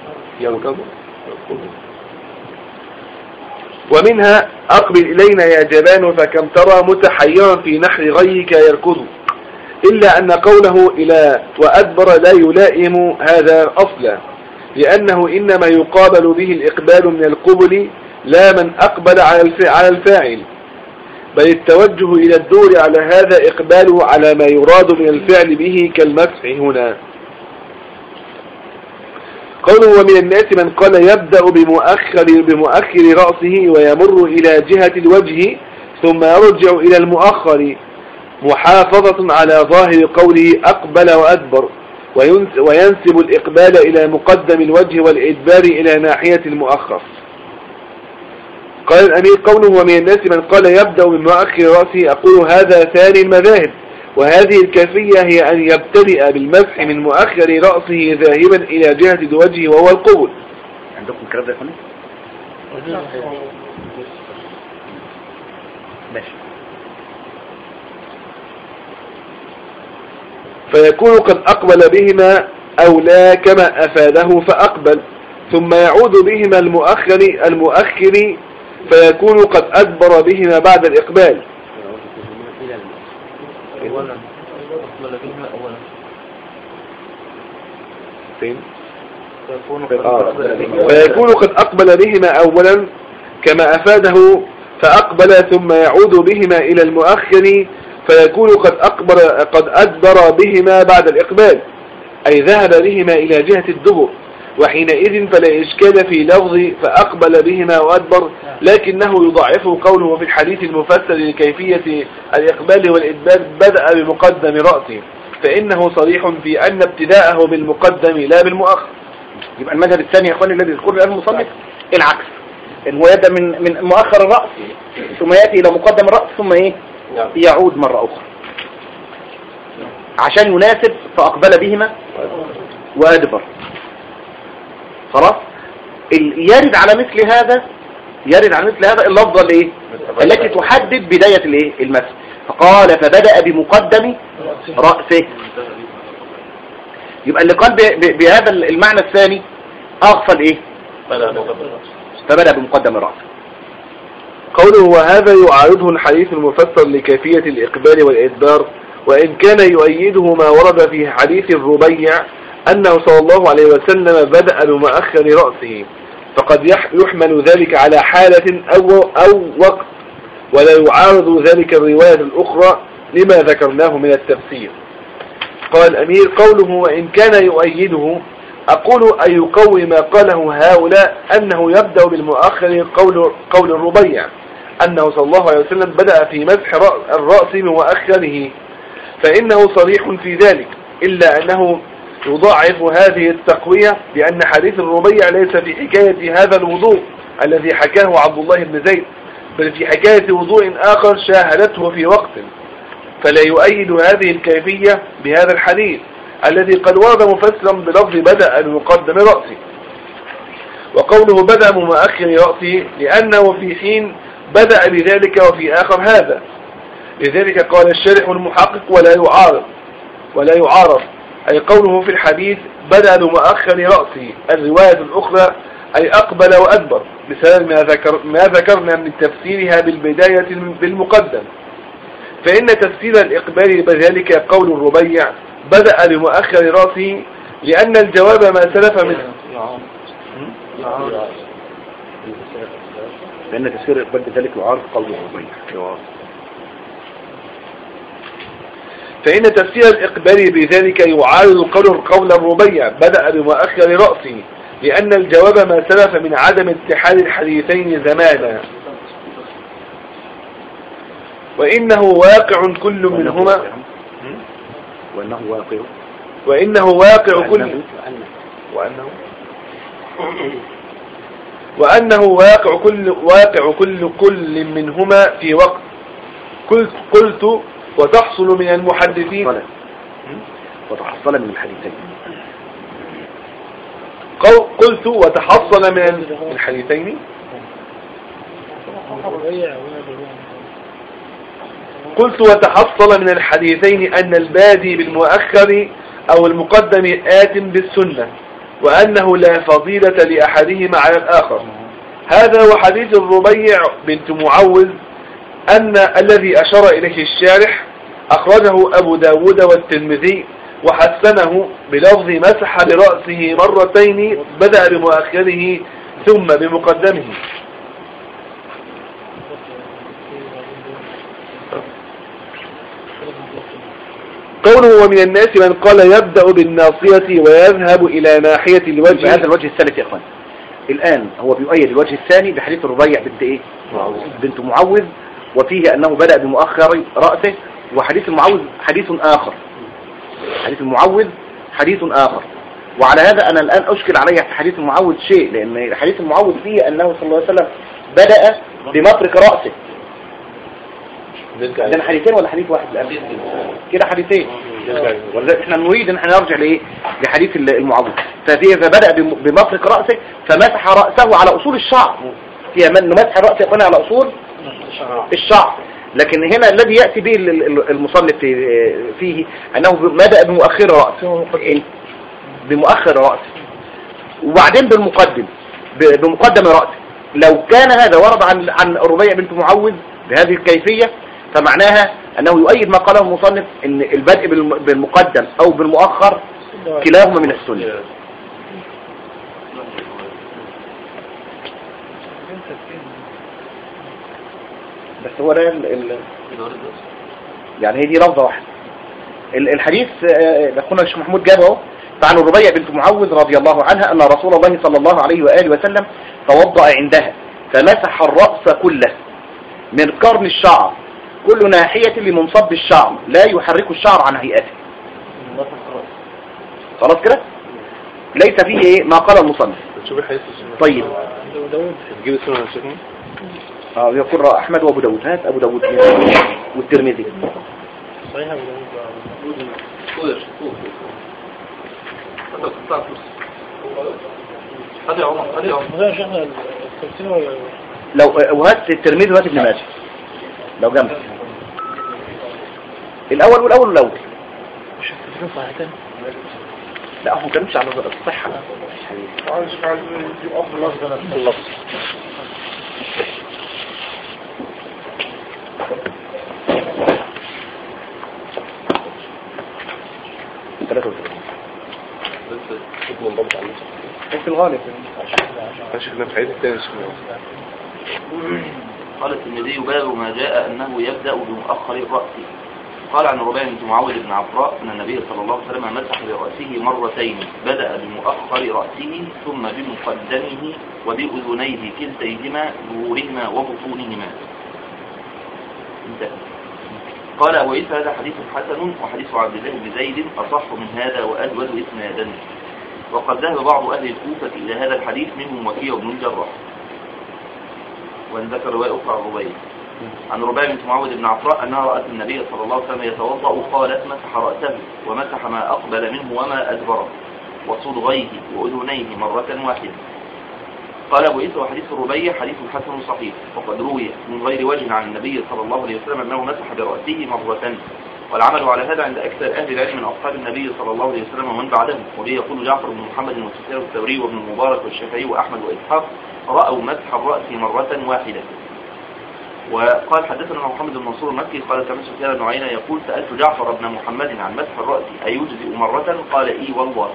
ومنها أقبل إلينا يا جبان فكم ترى متحيرا في نحر غيك يركض، إلا أن قوله إلى وأدبر لا يلائم هذا أصلا، لأنه إنما يقابل به الإقبال من القبل لا من أقبل على الفاعل، بل التوجه إلى الدور على هذا إقباله على ما يراد من الفعل به كالمسح هنا. قوله ومن الناس من قال يبدأ بمؤخر رأسه ويمر إلى جهة الوجه ثم يرجع إلى المؤخر محافظة على ظاهر قوله أقبل وأدبر وينسب الإقبال إلى مقدم الوجه والإدبار إلى ناحية المؤخر. قال الأمير قوله ومن الناس من قال يبدأ بمؤخر رأسه أقول هذا ثاني المذاهب، وهذه الكيفية هي أن يبتدئ بالمسح من مؤخر رأسه ذاهبا إلى جهة الوجه وهو القبل. عندكم الكلام ده يا فندم؟ ماشي. فيكون قد أقبل بهما أو لا كما أفاده فأقبل، ثم يعود بهما المؤخر فيكون قد أدبر بهما بعد الإقبال. فيكون قد أقبل بهما أولا كما أفاده فأقبل، ثم يعود بهما إلى المؤخر فيكون قد أدبر بهما بعد الإقبال، أي ذهب بهما إلى جهة الدبر، وحينئذ فلا إشكال في لفظ فأقبل بهما وأدبر، لكنه يضعفه قوله في الحديث المفسر لكيفية الإقبال والإدبار بدأ بمقدم رأسه، فإنه صريح في أن ابتداءه بالمقدم لا بالمؤخر. يبقى المذهب الثاني يا اخواني الذي يذكر الآن المصنف العكس، إن هو يبدأ من مؤخر الرأس ثم يأتي إلى مقدم الرأس ثم يعود مرة أخرى عشان يناسب فأقبل بهما وأدبر. خلاص. يرد على مثل هذا اللفظة التي تحدد بداية المسح، فقال فبدأ بمقدم رأسه. يبقى اللي قال بهذا المعنى الثاني أغفل فبدأ بمقدم رأسه. قوله وهذا يعارضه الحديث المفسر لكيفية الإقبال والإدبار، وإن كان يؤيده ما ورد في حديث الربيع أنه صلى الله عليه وسلم بدأ بمؤخر رأسه، فقد يحمل ذلك على حالة أو وقت، ولا يعارض ذلك الرواية الأخرى لما ذكرناه من التفسير. قال الأمير قوله وإن كان يؤيده أقول أن يقوي ما قاله هؤلاء أنه يبدأ بالمؤخر قول الربيع أنه صلى الله عليه وسلم بدأ في مسح الرأس بمؤخره، فإنه صريح في ذلك، إلا أنه يضاعف هذه التقوية بأن حديث الربيع ليس في حكاية هذا الوضوء الذي حكاه عبد الله بن زيد، بل في حكاية وضوء آخر شاهدته في وقت، فلا يؤيد هذه الكيفية بهذا الحديث الذي قد ورد مفسرا بلفظ بدأ بمقدم رأسه. وقوله بدأ بمؤخر رأسه لأنه في حين بدأ بذلك وفي آخر هذا، لذلك قال الشارح المحقق ولا يعارض أي قوله في الحديث بدأ بمؤخر رأسه الرواية الأخرى أي أقبل وأدبر بسبب ما ذكرنا من تفسيرها بالبداية بالمقدم، فإن تفسير الإقبال بذلك قول الربيع بدأ بمؤخر رأسه، لأن الجواب ما سلف من لأن تفسير الإقبال بذلك يعارض قول الربيع. فإن تفسير الإقبال بذلك يعارض قول الربيع بدأ بمؤخر رأسه، لأن الجواب ما سلف من عدم اتحاد الحديثين زمانا، وإنه واقع كل منهما وأنه واقع كل منهما في وقت. قلت وتحصل من المحدثين وتحصل من الحديثين. قلت وتحصل من الحديثين. قلت وتحصل من الحديثين أن البادي بالمؤخر أو المقدم آت بالسنة، وأنه لا فضيلة لأحدهما على الآخر. هذا وحديث الربيع بنت معوذ أن الذي أشار إليه الشارح أخرجه أبو داود والترمذي وحسنه بلفظ مسح برأسه مرتين بدأ بمؤخره ثم بمقدمه. قوله ومن الناس من قال يبدأ بالناصية ويذهب إلى ناحية الوجه. هذا الوجه الثالث يا اخوان. الآن هو بيؤيد الوجه الثاني بحديث الربيع بنت ايه؟ بنت معوذ، وفيه أنه بدأ بمؤخر رأسه. وحديث المعوذ حديث آخر، حديث المعوذ حديث آخر. وعلى هذا أنا الآن أشكل علي في حديث المعوذ شيء، لأن حديث المعوذ فيه أنه صلى الله عليه وسلم بدأ بمطرق رأسه. ده حديثين ولا حديث واحد الآن؟ كده حديثين. ولذلك احنا نريد ان احنا نرجع لحديث المعوذ. فبدأ بمطرق رأسه فمسح رأسه على أصول الشعر. فيها من مسح رأسه يكون على أصول الشعر. لكن هنا الذي يأتي به المصنف فيه أنه بدأ بمؤخر رأسه، بمؤخر رأسه وبعدين بمقدم رأسه. لو كان هذا ورد عن ربيع بنت معوذ بهذه الكيفية فمعناها أنه يؤيد ما قاله المصنف أن البدء بالمقدم أو بالمؤخر كلاهما من السنة. بس هو ده يعني هي دي لفظة واحدة. الحديث أخونا الشيخ محمود جابه فعن ربيع بنت معوذ رضي الله عنها أن رسول الله صلى الله عليه وآله وسلم توضأ عندها فمسح الرأس كله من قرن الشعر كل ناحية لمنصب الشعر لا يحرك الشعر عن هيئته. خلاص كده ليس فيه ايه ما قال المصنف. طيب تجيب السنة يا شيخنا. يقول أحمد وأبو داود. هات أبو داود والترمذي. صحيح أبو داود. هذا يا عمر هذا شيخنا لو وهات الترمذي وهات ابن ماجه لو جنبك الأول والأول مش هتفرق صحيحتين. لا هم كانوش على الصحة. عايز يجيب أفضل لفظ. في الغالب شفنا في حديث الثاني. قال الترمذي باب ما جاء أنه يبدأ بمؤخر الرأس. قال عن ربيع بن معوذ بن عفراء أن النبي صلى الله عليه وسلم مسح برأسه مرتين، بدأ بمؤخر رأسه ثم بمقدمه وبأذنيه كلتيهما ظهورهما وبطونهما. قال أبو عيسى هذا حديث حسن، وحديث عبد الله بن زيد أصح من هذا وأجود إسنادا. وقد ذهب بعض أهل الكوفة إلى هذا الحديث منهم وكيع بن الجراح. وأن ذكر رواية أخرى عن ربيع عن ربيع بنت معوذ بن عفراء أنها رأت النبي صلى الله عليه وسلم يتوضأ قالت مسح رأسه ومسح ما أقبل منه وما أدبره وصدغيه وأذنيه مرة واحدة. قال أبو عيسى وحديث الربيع حديث حسن صحيح، وقد روي من غير وجه عن النبي صلى الله عليه وسلم أنه مسح برأسه مرة، والعمل على هذا عند أكثر أهل العلم من أصحاب النبي صلى الله عليه وسلم ومن بعدهم. وبه يقول جعفر بن محمد وسفيان الثوري وابن المبارك والشافعي وأحمد وإسحاق رأوا مسح الرأس مرة واحدة. وقال حدثنا محمد بن منصور المكي قال سمعت سفيان بن عيينة يقول سألت جعفر بن محمد عن مسح الرأس أيجزئ مرة؟ قال إي والله.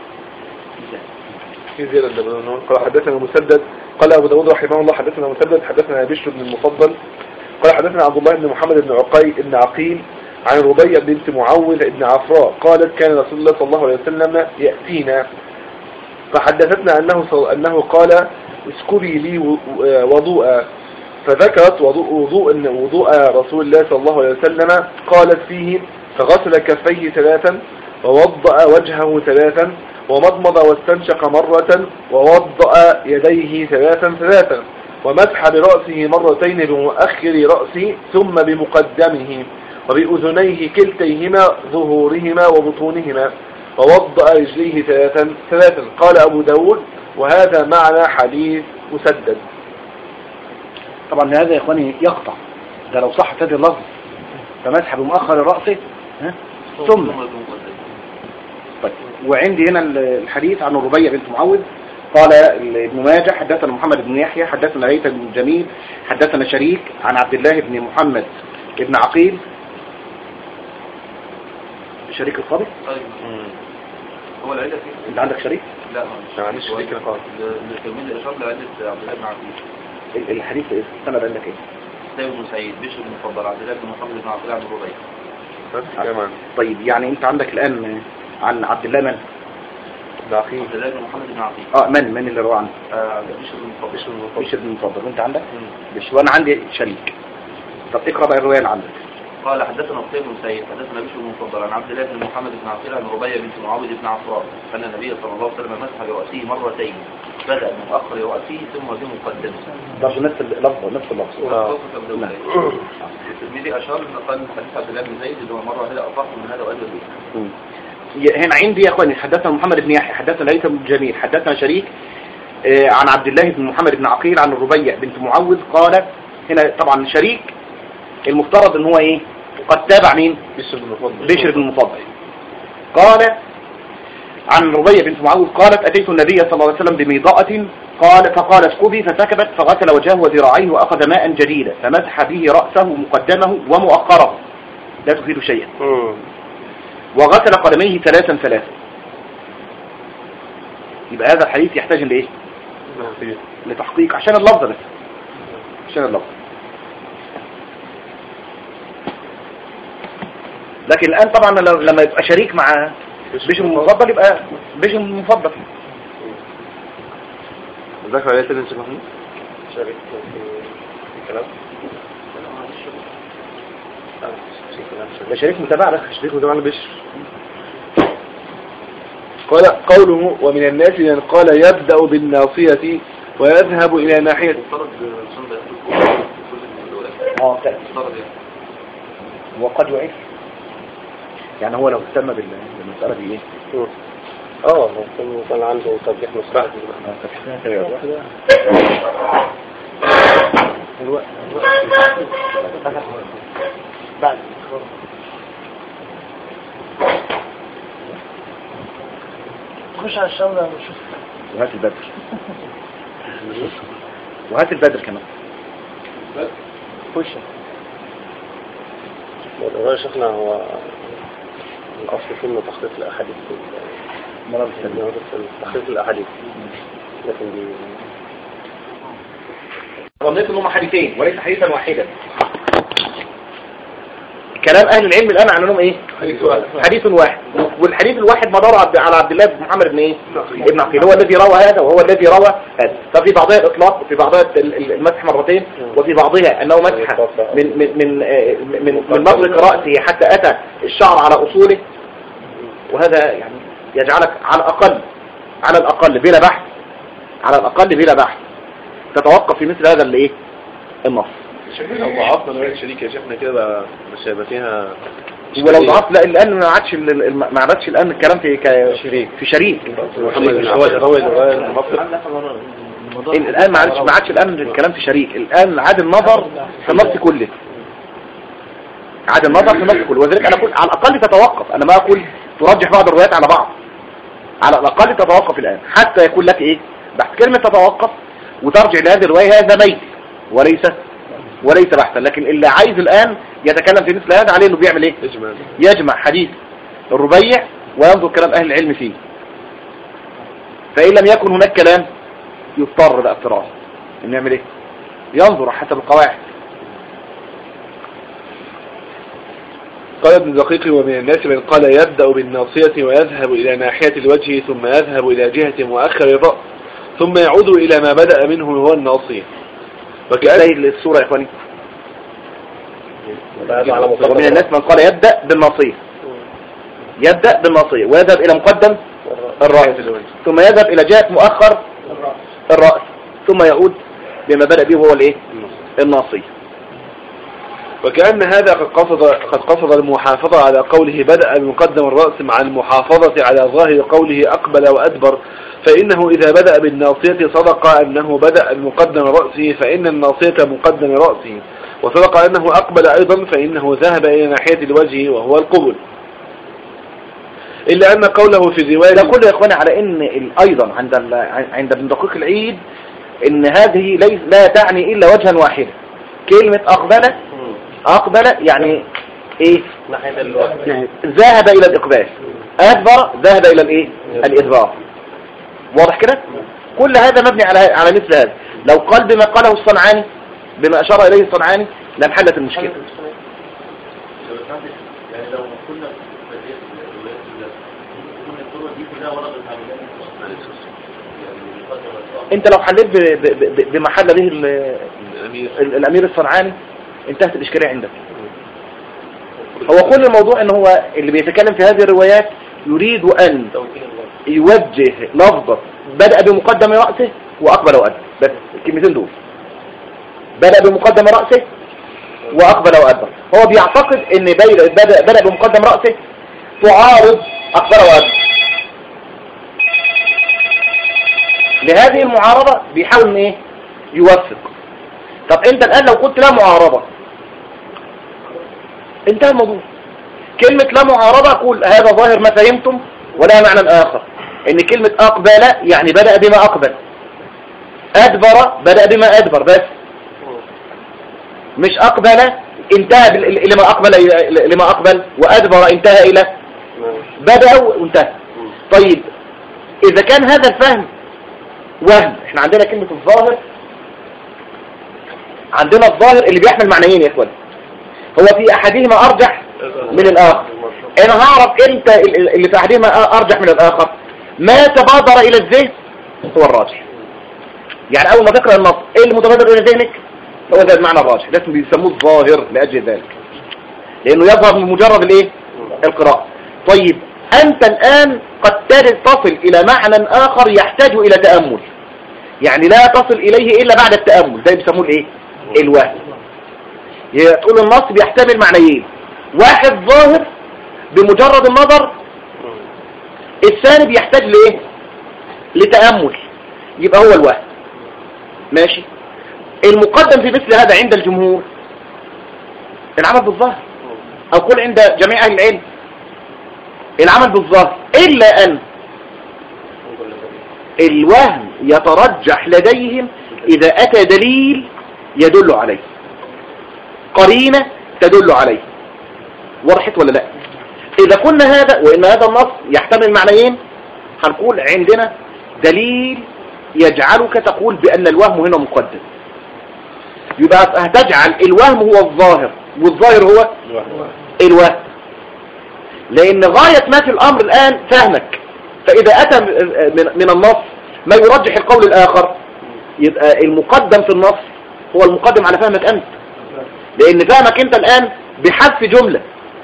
في زيادة قال حدثنا مسدد قال أبو داود رحمه الله حدثنا مسدد حدثنا بشر بن المفضل قال حدثنا عبد الله بن محمد بن عقيل عن ربيع بنت معوذ بن عفراء قالت كان رسول الله صلى الله عليه وسلم يأتينا فحدثتنا أنه قال اسكبي لي وضوءا، فذكرت وضوء رسول الله صلى الله عليه وسلم قالت فيه فغسل كفيه ثلاثا ووضأ وجهه ثلاثا ومضمض واستنشق مرة ووضأ يديه ثلاثا ومسح برأسه مرتين بمؤخر رأسه ثم بمقدمه وبأذنيه كلتيهما ظهورهما وبطونهما ووضأ رجليه ثلاثا. قال أبو داود وهذا معنى حديث مسدد. طبعا هذا يا إخواني يقطع ده لو صحت هذه اللفظ فمسح بمؤخر رأسه ثم طيب. وعندي هنا الحديث عن الربيع بنت معوذ قال ابن ماجه حدثنا محمد بن يحيى حدثنا ليث بن جميل حدثنا شريك عن عبد الله بن محمد بن عقيل شريك القاضي. هو العلة فيه انت عندك شريك؟ لا ما عنديش شريك القاضي. التلميذ الإشارة لعلة عبد الله بن عقيل. الحديث السنة عندك ايه؟ سيد بن سعيد بشر بن مفضل عبد الله بن محمد بن عقيل عبد الربيع. كمان. طيب يعني انت عندك الآن عن عبد الله من؟ عقيل. عبد الله بن محمد بن عقيل. من اللي روى عنه؟ بشر بن المفضل. بشر بن المفضل. وانت عندك؟ بشر. وانا عندي شريك. طب اقرا بقى الروايه اللي عندك. قال حدثنا قتيبة بن سعيد حدثنا بشر بن المفضل عن عبد الله بن محمد بن عقيل عن ربيع بنت معاوية بن عفراء أن النبي صلى الله عليه وسلم مسح برأسه مرتين، بدأ من مؤخر رأسه ثم بمقدمه. برضه نفس اللفظ نفس اللفظ. الترمذي أشار أن قال حديث عبد الله بن زيد اللي هو مرة واحدة أصح من هذا وأجل به. هنا عندي يا اخواني حدثنا محمد بن يحيى حدثنا هيثم بن جميل حدثنا شريك عن عبد الله بن محمد بن عقيل عن الربيع بنت معوذ قالت. هنا طبعا شريك المفترض ان هو ايه قد تابع مين؟ بشر بن المفضل. قال عن الربيع بنت معوذ قالت اتيت النبي صلى الله عليه وسلم بميضاءة فقال اسكبي فسكبت فغسل وجهه وذراعيه واخذ ماء جديدا فمسح به رأسه مقدمه ومؤخره لا تفيد شيئا وغسل قدميه ثلاثا. يبقى هذا الحديث يحتاج لايه؟ لتحقيق عشان اللفظ بس عشان اللفظ. لكن الآن طبعا لما يبقى شريك مع بشر المفضل يبقى بشر المفضل. ذكر عليه تاني محمود شريك في كلام ده شريك متابع لك شريك متابع بشر. قال قوله ومن الناس من قال يبدأ بالناصية ويذهب إلى ناحية وقد يعيش يعني هو لو اهتم بالمسألة دي ايه لو كان عنده ترجيح مصباح بعد خش على الشام ده ونشوف. وهات البدر وهات البدر كمان خش. والله شيخنا هو الأصل فيه إنه تخطيط الأحاديث مرة بالسلام تخطيط الأحاديث لكن دي ظنيت إنهم حديثين وليس حديثا واحدا. كلام أهل العلم الآن عن أنهم إيه؟ حديث واحد. والحديث الواحد مدار على عبد الله بن محمد بن إيه؟ ابن عقيل هو الذي روى هذا وهو الذي روى هذا. ففي بعضها الإطلاق وفي بعضها المسح مرتين وفي بعضها أنه مسح من مطلق رأسه حتى أتى الشعر على أصوله. وهذا يعني يجعلك على الأقل بلا بحث على الأقل بلا بحث تتوقف في مثل هذا الإيه؟ النص. شكلنا لو ضعفنا نوعية شريك يا شيخنا كده مشابهتها ولو ضعف لا الآن ما عادش الآن الكلام في شريك محمد بن الآن ما عادش الآن الكلام في شريك. الآن عاد النظر في النص كله وذلك أنا أقول على الأقل تتوقف. أنا ما أقول ترجح بعض الروايات على بعض على الأقل تتوقف الآن حتى يكون لك إيه بحث. كلمة تتوقف وترجع لهذه الرواية هذا ميت وليس بحثا. لكن اللي عايز الآن يتكلم في مثل هذا عليه انه بيعمل ايه؟ يجمع حديث الربيع وينظر كلام اهل العلم فيه. فإن لم يكن هناك كلام يضطر بقى افتراض انه يعمل ايه؟ ينظر حسب القواعد. قال ابن دقيق ومن الناس من قال يبدأ بالناصية ويذهب إلى ناحية الوجه ثم يذهب إلى جهة مؤخر الرأس ثم يعود إلى ما بدأ منه هو الناصية. زي الصورة يا اخواني ومن الناس من قال يبدأ بالناصية ويذهب إلى مقدم الرأس ثم يذهب إلى جهة مؤخر الرأس ثم يعود بما بدأ به هو الايه الناصية. وكأن هذا قد قصد المحافظة على قوله بدأ بمقدم الرأس مع المحافظة على ظاهر قوله أقبل وأدبر. فإنه إذا بدأ بالناصية صدق أنه بدأ بمقدم رأسه فإن الناصية مقدم رأسه وصدق أنه أقبل أيضا فإنه ذهب إلى ناحية الوجه وهو القبل. إلا أن قوله في رواية يقول يا إخواني على إن أيضا عند ابن دقيق العيد إن هذه لا تعني إلا وجها واحدا. كلمة أقبل يعني إيه؟ ذهب إلى الإقبال. أدبر ذهب إلى الإيه؟ الإدبار. واضح كده؟ كل هذا مبني على مثل هذا. لو قال بما قاله الصنعاني بما أشار إليه الصنعاني لانحلت المشكلة. يعني لو كنا انت لو حليت بمحل به الامير الصنعاني انتهت الاشكاليه عندك. هو كل الموضوع ان هو اللي بيتكلم في هذه الروايات يريد ان يوجه لفظة بدأ بمقدم رأسه واقبل وادبر، بس الكلمتين دول بدأ بمقدم رأسه واقبل وادبر. هو بيعتقد ان بدأ بمقدم رأسه تعارض اقبل وادبر. لهذه المعارضة بيحاول ان ايه يوفق. طب انت الان لو قلت لا معارضة انتهى الموضوع. كلمة لا معارضة اقول هذا ظاهر ما فهمتم ولا معنى اخر، ان كلمة اقبل يعني بدأ بما اقبل، ادبر بدأ بما ادبر، بس مش اقبل انتهى لما اقبل وادبر انتهى الى بدأ وانتهى. طيب اذا كان هذا الفهم وهم، احنا عندنا كلمة الظاهر، عندنا الظاهر اللي بيحمل معنيين يا اخوان، هو في احدهما ارجح من الاخر. انا هعرف امتى اللي في احدهما ارجح من الاخر؟ ما تبادر الى الذهن هو الراجح. يعني اول ما تقرأ النص ايه اللي متبادر الى ذهنك؟ هو ده المعنى الراجح، لازم بيسموه الظاهر لاجل ذلك، لانه يظهر من مجرد الايه القراءة. طيب انت الان قد تصل الى معنى اخر يحتاج الى تأمل، يعني لا تصل اليه الا بعد التأمل، ده بيسموه الايه الوهم. تقول النص بيحتمل معنيين، واحد ظاهر بمجرد النظر، الثاني بيحتاج لايه لتأمل، يبقى هو الوهم. ماشي. المقدم في مثل هذا عند الجمهور العمل بالظاهر، او قل عند جميع اهل العلم العمل بالظاهر، الا ان الوهم يترجح لديهم اذا اتى دليل يدل عليه، قرينة تدل عليه. وضحت ولا لا؟ اذا قلنا هذا وان هذا النص يحتمل معنيين، هنقول عندنا دليل يجعلك تقول بان الوهم هنا مقدم، يبقى هتجعل الوهم هو الظاهر والظاهر هو الوهم، لان غاية ما في الامر الان فهمك. فاذا اتى من النص ما يرجح القول الاخر، يبقى المقدم في النص هو المقدم على فهمك انت، لان فهمك انت الان بحذف جملة،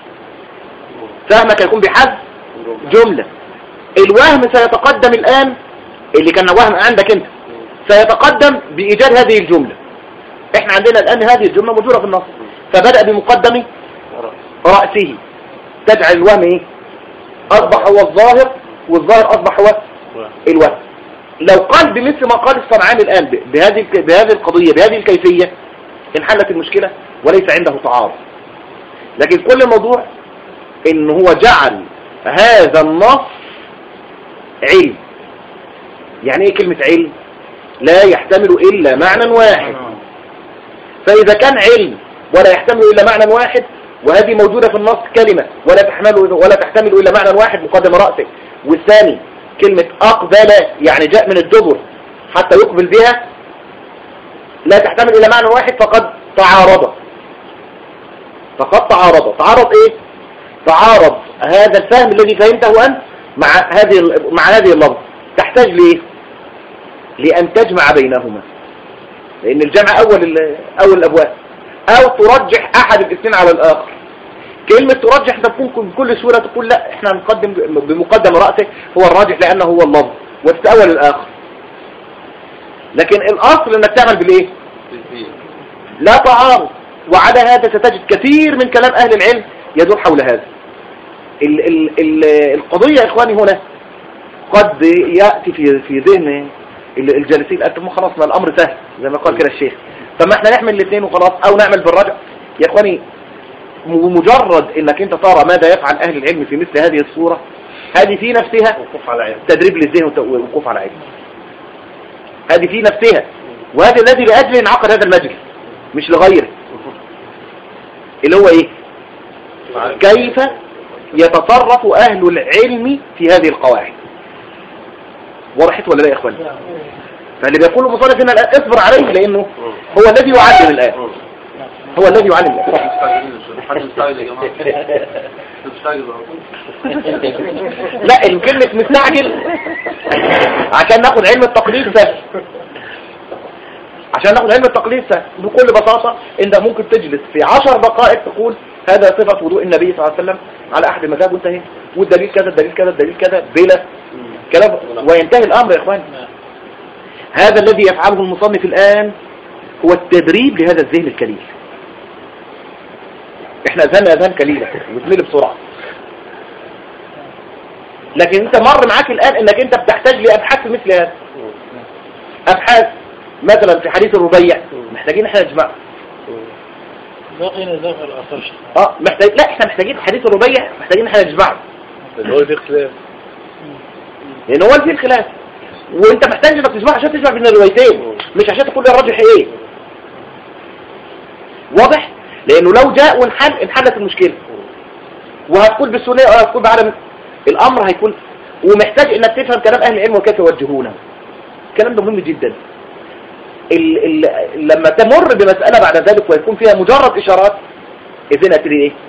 فهمك يكون بحذف جملة. الوهم سيتقدم الان، اللي كان وهم عندك انت سيتقدم بايجاد هذه الجملة. احنا عندنا الان هذه الجملة موجودة في النص، فبدأ بمقدم رأسه، تجعل الوهم ايه اصبح هو الظاهر والظاهر اصبح هو الوهم. لو قال بمثل ما قال الصنعاني الان بهذه القضية بهذه الكيفية انحلت المشكلة وليس عنده تعارض. لكن كل الموضوع ان هو جعل هذا النص علم. يعني ايه كلمة علم؟ لا يحتمل الا معنى واحد. فاذا كان علم ولا يحتمل الا معنى واحد، وهذه موجودة في النص كلمة ولا تحتمل الا معنى واحد مقدم رأسه، والثاني كلمة اقبل يعني جاء من الدبر حتى يقبل بها، لا تحتمل الا معنى واحد، فقد تعارض. تعارض ايه؟ تعارض هذا الفهم الذي فهمته انت مع هذه اللفظ. تحتاج ليه؟ لان تجمع بينهما، لان الجمع اول الابواب، او ترجح احد الاثنين على الاخر. كلمة ترجح تكون بكل سهولة تقول لا احنا نقدم بمقدم رأسه هو الراجح لانه هو اللفظ، وتتأول الاخر. لكن الاصل انك تعمل بالايه؟ لا تعارض. وعلى هذا ستجد كثير من كلام اهل العلم يدور حول هذا. القضية يا اخواني هنا قد يأتي في ذهن الجالسين انتم خلاص ما الامر سهل زي ما قال كده الشيخ، فما احنا نعمل الاثنين وخلاص، او نعمل بالرجع. يا اخواني مجرد انك انت ترى ماذا يفعل اهل العلم في مثل هذه الصورة، هذه في نفسها تدريب للذهن والوقوف على علم. هذه في نفسها، وهذا الذي لأجله انعقد هذا المجلس مش لغيره، اللي هو ايه؟ كيف يتصرف اهل العلم في هذه القواعد. وضحت ولا لا يا اخواني؟ فاللي بيقول المصنف هنا الان اصبر عليه، لانه هو الذي يعلم الان، هو الذي يعلم الان. لا الكلمة مستعجل عشان ناخد علم التقليد سهل، عشان ناخد علم التقليد سهل بكل بساطة. انت ممكن تجلس في 10 دقائق تقول هذا صفة وضوء النبي صلى الله عليه وسلم على احد المذاهب وانتهي، والدليل كذا الدليل كذا الدليل كذا بلا كلام وينتهي الامر يا اخوان. هذا الذي يفعله المصنف الان هو التدريب لهذا الذهن الكليل. احنا اذهان كليلة وتميل بسرعة، لكن انت مر معاك الان انك انت بتحتاج لابحاث مثل هذا، ابحاث مثلا في حديث الربيع محتاجين احنا نجمع باقي نذاكر الاثار محتاج، لا احنا محتاجين حديث الربيع محتاجين احنا نجمعه لان هو في اختلاف، لان هو في الخلاف، وانت محتاج انك تجمع عشان تجمع بين الروايتين مش عشان تقول الراجح ايه. واضح؟ لانه لو جاء انحلت المشكله، وهتقول بالسنيه او هتقول بعدم الامر هيكون، ومحتاج انك تفهم كلام اهل العلم وكيف يوجهونه. الكلام ده مهم جدا. لما تمر بمسألة بعد ذلك ويكون فيها مجرد اشارات اذن اتري ايه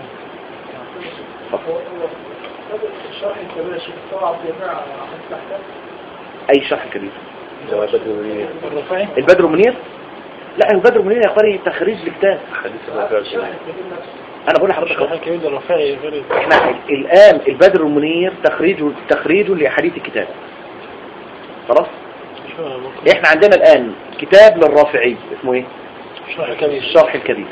الشرح الكبير شيخ طبعا بيقع اي شرح كبير البدر المنير. لا البدر المنير يا اخواني تخريج لكتاب انا بقول لحضرتك احنا الان البدر المنير تخريج لاحاديث الكتاب خلاص. احنا عندنا الان كتاب للرافعي اسمه ايه الشرح الكبير.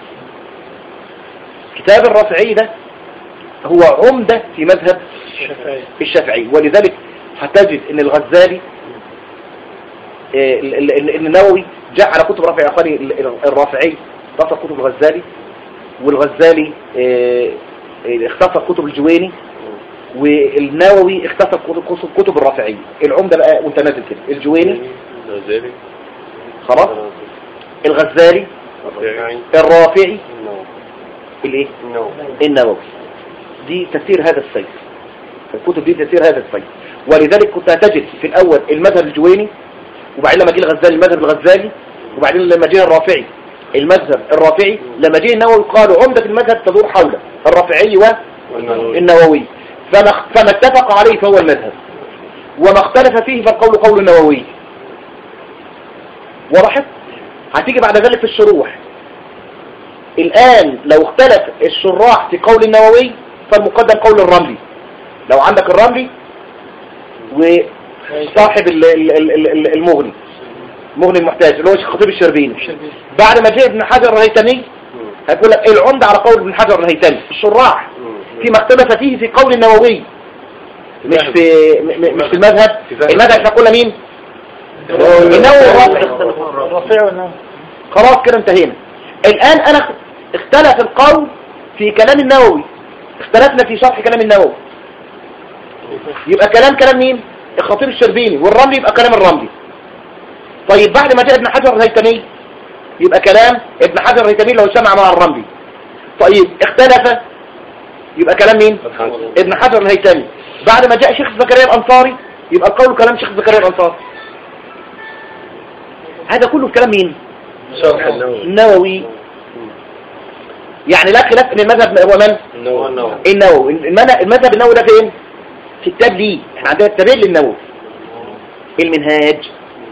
كتاب الرافعي ده هو عمدة في مذهب الشافعي، ولذلك هتجد ان الغزالي النووي جاء على كتب رافعي. يا اخواني الرافعي اختصر كتب الغزالي، والغزالي اختصر كتب الجويني، والنووي اختصر كتب الرافعي. العمدة بقى وانت نازل كده الجويني خلاص، الغزالي الرافعي الايه النووي. دي تفسير هذا السيف، الكتب دي تفسير هذا السيف. ولذلك كنت هتجد في الاول المذهب الجويني، وبعدين لما جه الغزالي المذهب الغزالي، وبعدين لما جه الرافعي المذهب الرافعي، لما جه النووي قالوا عمدة المذهب تدور حول الرافعي والنووي، فما اتفق عليه فهو المذهب، وما اختلف فيه فالقول قول النووي. وضحت؟ هتيجي بعد ذلك في الشروح. الآن لو اختلف الشراح في قول النووي فالمقدم قول الرملي. لو عندك الرملي وصاحب المغني المحتاج اللي هو الخطيب الشربيني، بعد ما جاء ابن حجر الهيثمي هتقول لك العمدة على قول ابن حجر الهيثمي. الشراح فيما اختلف فيه في قول النووي مش في المذهب. المذهب احنا قلنا مين؟ النووي الرافعي. خلاص كده انتهينا. الآن انا اختلف القول في كلام النووي، اختلفنا في شرح كلام النووي، يبقى كلام مين؟ الخطيب الشربيني، والرملي يبقى كلام الرملي. طيب بعد ما جاء ابن حجر الهيثمي يبقى كلام ابن حجر الهيثمي لو جمع مع الرملي. طيب اختلف يبقى كلام مين؟ ابن حجر الهيثمي. بعد ما جاء شيخ زكريا الأنصاري يبقى القول كلام شيخ زكريا الأنصاري. هذا كله كلام مين؟ النووي. يعني لا خلاف ان المذهب هو من؟ النووي. المذهب النووي ده فين؟ في الكتاب ليه. احنا عندنا التابع للنووي المنهاج،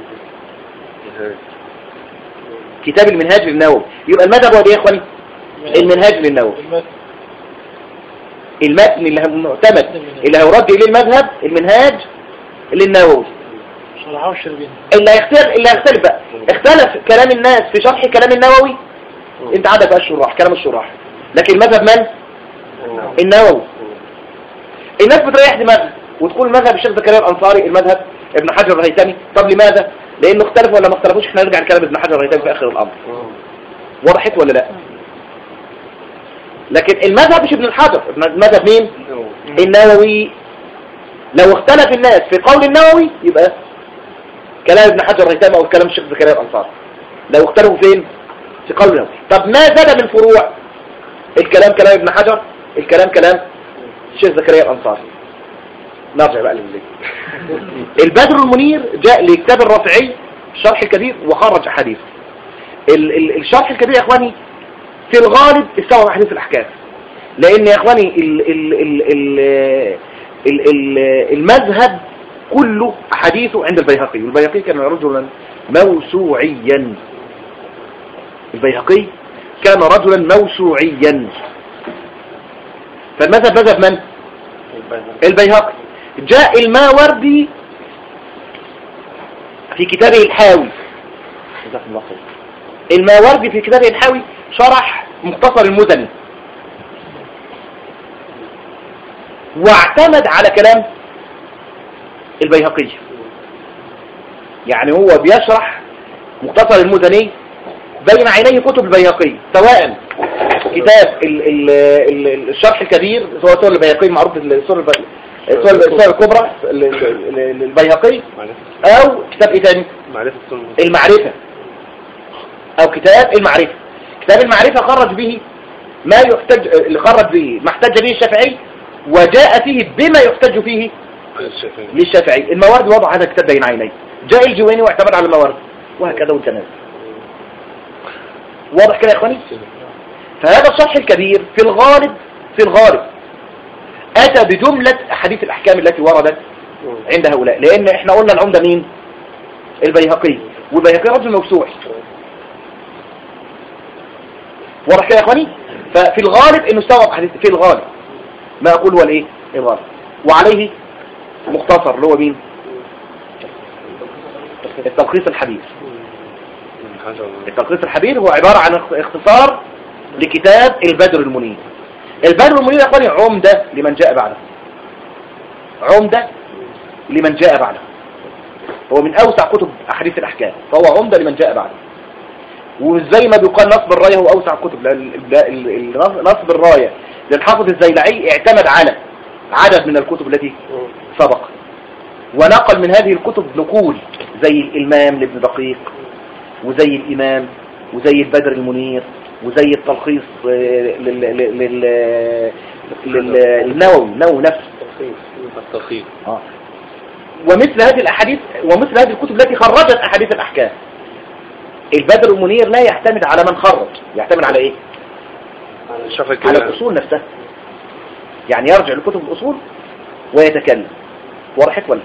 كتاب المنهاج للنووي. يبقى المذهب هو ايه يا اخواني؟ المنهاج للنووي. المتن اللي معتمد اللي هيرد اليه المذهب المنهاج للنووي. اللي هيختلف بقى اختلف كلام الناس في شرح كلام النووي، انت عندك بقى الشراح كلام الشراح، لكن المذهب من؟ النووي. الناس بتريح دماغها وتقول المذهب الشيخ زكريا الأنصاري، المذهب ابن حجر الهيثمي. طب لماذا؟ لانه اختلفوا ولا ما اختلفوش؟ احنا نرجع لكلام ابن حجر الهيثمي في اخر الامر. وضحت ولا لا؟ لكن المذهب مش ابن الحجر، المذهب مين؟ النووي. لو اختلف الناس في قول النووي يبقى كلام ابن حجر الهيثمي او كلام الشيخ زكريا الأنصاري. لو اختلفوا فين؟ في قول النووي. طب ما زاد من فروع؟ الكلام كلام ابن حجر، الكلام كلام الشيخ زكريا الأنصاري. نرجع بقى للذكر. البدر المنير جاء لكتاب الرافعي الشرح الكبير وخرج احاديث. الشرح الكبير يا اخواني في الغالب استوعب احاديث الاحكام، لان يا اخواني المذهب كله حديثه عند البيهقي، والبيهقي كان رجلا موسوعيا. البيهقي كان رجلا موسوعيا، فالمذهب مذهب من؟ البيهقي. جاء الماوردي في كتابه الحاوي، الماوردي في كتابه الحاوي شرح مختصر المزني واعتمد على كلام البيهقي. يعني هو بيشرح مختصر المزني بين عيني كتب البيهقي، سواء كتاب الشرح الكبير سواء سور البيهقي معروف السور الكبرى البيهقي، او كتاب ايه تاني المعرفة، او كتاب المعرفة. كتاب المعرفة خرج به ما يحتج، اللي خرج به ما احتج به الشافعي وجاء فيه بما يحتج فيه للشافعي. الموارد وضع هذا الكتاب بين عينيه، جاء الجويني واعتمد على الموارد، وهكذا والتنازل. واضح كده يا اخواني؟ فهذا الشرح الكبير في الغالب اتى بجملة احاديث الاحكام التي وردت عند هؤلاء، لان احنا قلنا العمدة مين؟ البيهقي، والبيهقي رجل موسوعي. واضح كده يا اخواني؟ ففي الغالب انه استوعب حديث، في الغالب ما اقول هو الايه؟ الغالب. وعليه مختصر اللي هو مين؟ التلخيص الحبير. التلخيص الحبير هو عبارة عن اختصار لكتاب البدر المنير. البدر المنير يا اخواني عمدة لمن جاء بعده، عمدة لمن جاء بعده. هو من اوسع كتب احاديث الاحكام، فهو عمدة لمن جاء بعده. وزي ما بيقال نصب الراية هو اوسع كتب، نصب الراية للحافظ الزيلعي اعتمد على عدد من الكتب التي سبق، ونقل من هذه الكتب نقول زي الإلمام لابن دقيق، وزي الإمام، وزي البدر المنير، وزي التلخيص للنووي نفسه التلخيص. ومثل هذه الأحاديث ومثل هذه الكتب التي خرجت أحاديث الأحكام. البدر المنير لا يعتمد على من خرج، يعتمد على ايه؟ على الأصول نفسها. يعني يرجع لكتب الأصول ويتكلم. وضحت ولا؟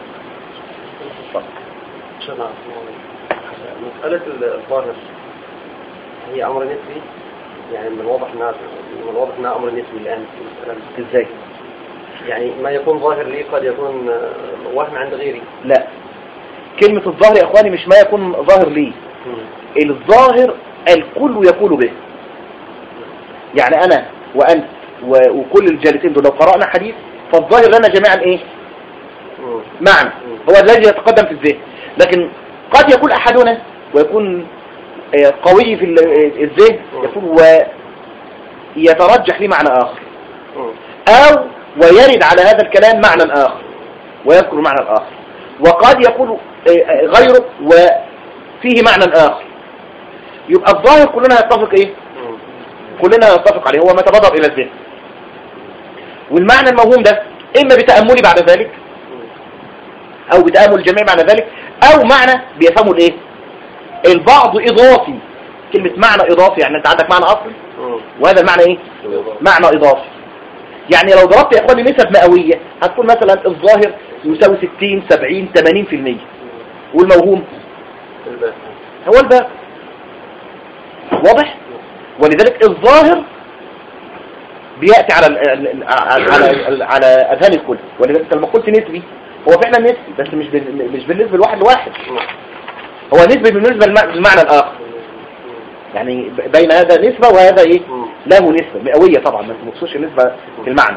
مسألة الظاهر هي أمر نسبي، يعني من الواضح انها أمر نسبي الآن في المسألة. ازاي؟ يعني ما يكون ظاهر لي قد يكون وهم عند غيري. لا، كلمة الظاهر يا اخواني مش ما يكون ظاهر لي، الظاهر الكل يقول به. يعني انا وانت وكل الجالسين دول لو قرأنا حديث فالظاهر لنا جميعا ايه؟ معنى هو الذي يتقدم في الذهن. لكن قد يكون احدنا ويكون قوي في الذهن يكون ويترجح لي معنى اخر، او ويرد على هذا الكلام معنى اخر ويذكر معنى اخر، وقد يكون غيره وفيه معنى اخر. يبقى الظاهر كلنا نتفق ايه؟ كلنا نتفق عليه، هو ما تبادر الى الذهن. والمعنى الموهوم ده اما بتأملي بعد ذلك او بتأمل الجميع بعد ذلك، او معنى بيفهمه الايه؟ البعض اضافي. كلمة معنى اضافي يعني انت عندك معنى اصلي وهذا المعنى ايه؟ معنى اضافي. يعني لو ضربت يا اخواني نسب مئوية هتكون مثلا الظاهر يساوي 60 70 80%، والموهوم هو الباقي. واضح؟ ولذلك الظاهر بيأتي على أذهان الكل. ولذلك لما قلت نسبي هو فعلا نسبي، بس مش بالنسبة لواحد لواحد، هو نسبي بالنسبة للمعنى الآخر. يعني بين هذا نسبة وهذا ايه؟ له نسبة مئوية طبعا، ما تنقصوش النسبة في المعنى.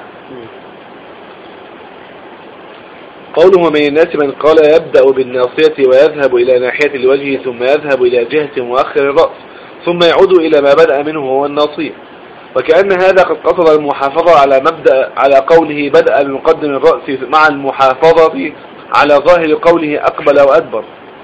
قوله من الناس من قال يبدأ بالناصية ويذهب إلى ناحية الوجه ثم يذهب إلى جهة مؤخر الرأس ثم يعود إلى ما بدأ منه وهو الناصية، وكأن هذا قد قصد المحافظة على قوله بدأ بمقدم الرأس مع المحافظة على ظاهر قوله أقبل وأدبر،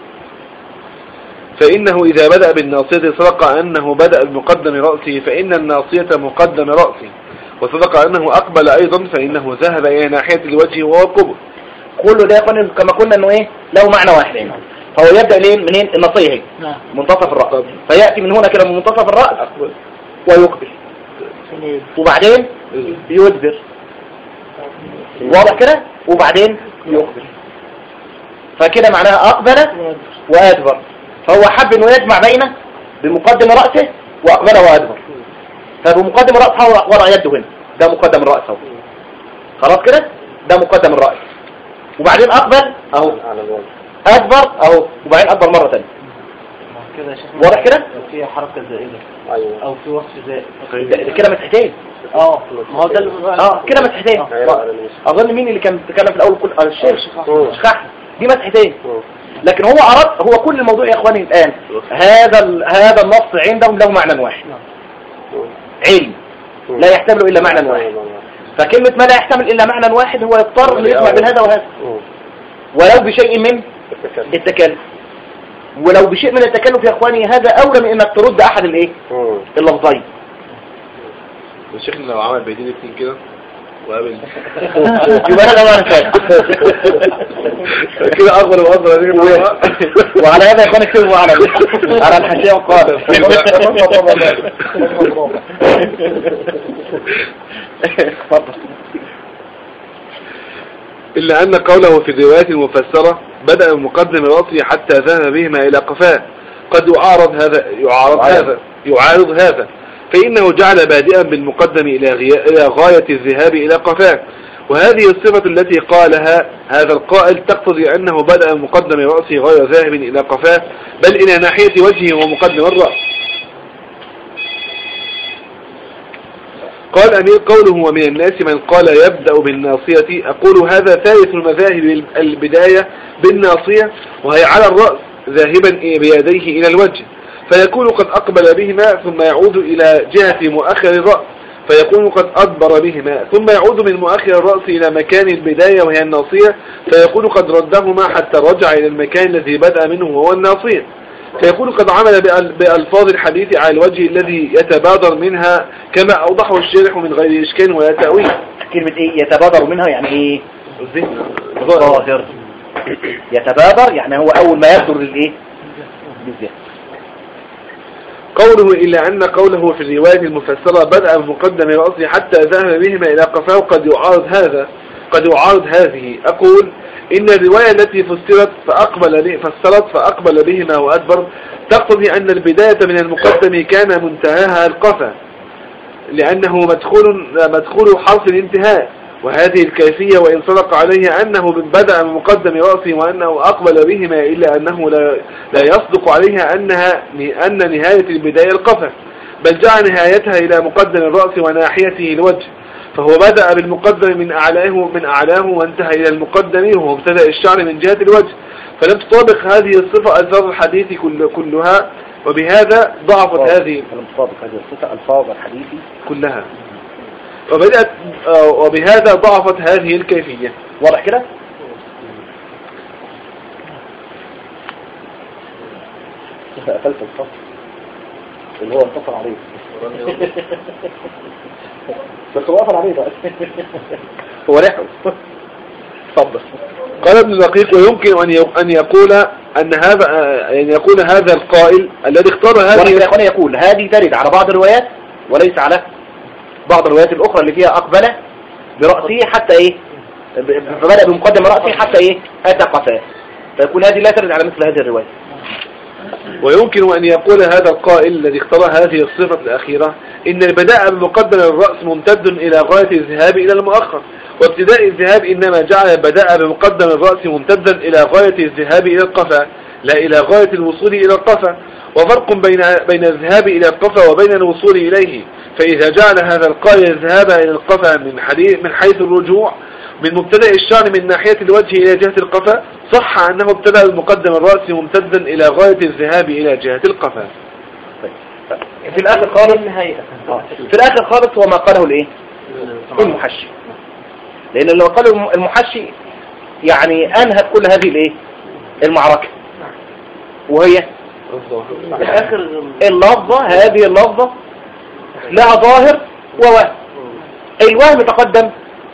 فإنه إذا بدأ بالناصية صدق أنه بدأ بمقدم رأسه فإن الناصية مقدم رأسه، وصدق أنه أقبل أيضا فإنه ذهب إلى ناحية الوجه وهو القبل. كله ده يكون كما قلنا أنه إيه؟ له معنى واحد هنا. فهو يبدأ منين؟ الناصية هي منتصف الرأس، فيأتي من هنا كده من منتصف الرأس ويقبل. وبعدين يدبر، واضح كده، وبعدين يقبل. فكده معناها أقبل وأدبر، فهو حب انه يجمع بين بمقدم رأسه وأقبل وأدبر، فبمقدم رأسه وضع يده هنا، ده مقدم الرأس اهو، خلاص كده، ده مقدم الرأس، وبعدين أقبل اهو، أدبر اهو، وبعدين أدبر مرة ثانيه. كده يا شيخ واضح كده؟ في حركة زائدة ايوه او في وصف زائد ده كده مسحتين. ما هو ده كده مسحتين. اظن مين اللي كان بيتكلم في الاول؟ كل الشيخ احمد. دي مسحتين، لكن هو أراد، هو كل الموضوع يا اخواني الان هذا النص عندهم له معنى واحد، علم لا يحتمل الا معنى واحد، فكلمة ما لا يحتمل الا معنى واحد هو يضطر انه يجمع بين هذا وهذا، ولو بشيء من التكلف، ولو بشيء من التكلف يا اخواني هذا اولى من انك ترد احد الايه اللفظين. الشيخ لو عمل بيدين اتنين كده وقابل يبقى هذا معنى ثاني كده اكبر واكبر. وعلى هذا يا اخواني اكتبوا على الحاشيه وقال إلا أن قوله في الروايات المفسرة بدأ بمقدم رأسه حتى ذهب بهما إلى قفاه قد يعارض هذا فإنه جعل بادئا بالمقدم إلى غاية الذهاب إلى قفاه، وهذه الصفة التي قالها هذا القائل تقتضي أنه بدأ بمقدم رأسه غير ذاهب إلى قفاه بل إلى ناحية وجهه ومقدم الرأس. قال أمير قوله ومن الناس من قال يبدأ بالناصية، أقول هذا ثالث المذاهب البداية بالناصية وهي على الرأس ذاهبا بيديه إلى الوجه، فيكون قد أقبل بهما ثم يعود إلى جهة مؤخر الرأس، فيكون قد أدبر بهما ثم يعود من مؤخر الرأس إلى مكان البداية وهي الناصية، فيكون قد ردهما حتى رجع إلى المكان الذي بدأ منه وهو الناصية، فيكون قد عمل بألفاظ الحديث على الوجه الذي يتبادر منها كما أوضحه الشارح من غير إشكال ولا تأويل. كلمة إيه يتبادر منها؟ يعني إيه؟ ظاهر. يتبادر يعني هو أول ما يبدر للإيه؟ بالذهن. قوله إلا أن قوله في الرواية المفسرة بدأ بمقدم رأسه حتى ذهب بهما إلى قفاه قد يعارض هذه. أقول إن الرواية التي فسرت فأقبل بهما وأدبر تقتضي أن البداية من المقدم كان منتهاها القفا لأنه مدخول حرف الانتهاء، وهذه الكيفية وإن صدق عليه أنه بدأ بمقدم رأسه وأنه أقبل بهما إلا أنه لا يصدق عليها أن نهاية البداية القفا، بل جعل نهايتها إلى مقدم الرأس وناحيته الوجه، فهو بدأ بالمقدم من أعلاه وانتهى إلى المقدم وهو ابتدأ الشعر من جهة الوجه، فلم تطابق هذه الصفة ألفاظ الحديث كلها، وبهذا ضعفت هذه الصفة ألفاظ الحديث كلها، وبهذا ضعفت هذه الكيفية. واضح كده؟ قفلت الفصل اللي هو انتصر عليه بس هو قفل عليه بقى هو ريحه. تفضل. قال ابن دقيق ويمكن أن يقول هذا القائل الذي اختار هذه يقول هذه ترد على بعض الروايات وليس على بعض الروايات الأخرى اللي فيها أقبل برأسه حتى إيه فبدأ بمقدم رأسه حتى إيه أتى قفاه، فيكون هذه لا ترد على مثل هذه الرواية. ويمكن أن يقول هذا القائل الذي اختار هذه الصفة الأخيرة إن البداء بمقدم الرأس ممتد إلى غاية الذهاب إلى المؤخر، وابتداء الذهاب إنما جعل البداء بمقدم الرأس ممتدا إلى غاية الذهاب إلى القفا لا إلى غاية الوصول إلى القفا، وفرق بين الذهاب إلى القفا وبين الوصول إليه، فإذا جعل هذا القائل الذهاب إلى القفا من حيث الرجوع من مبتدأ الشعر من ناحية الوجه إلى جهة القفا صح أنه ابتدأ بمقدم الرأس ممتدا إلى غاية الذهاب إلى جهة القفا. في الآخر خالص هو ما قاله الإيه؟ المحشي، لأن لو قاله المحشي يعني أنهت كل هذه الإيه؟ المعركة، وهي اللفظة، هذه اللفظة لها ظاهر ووهم. الوهم تقدم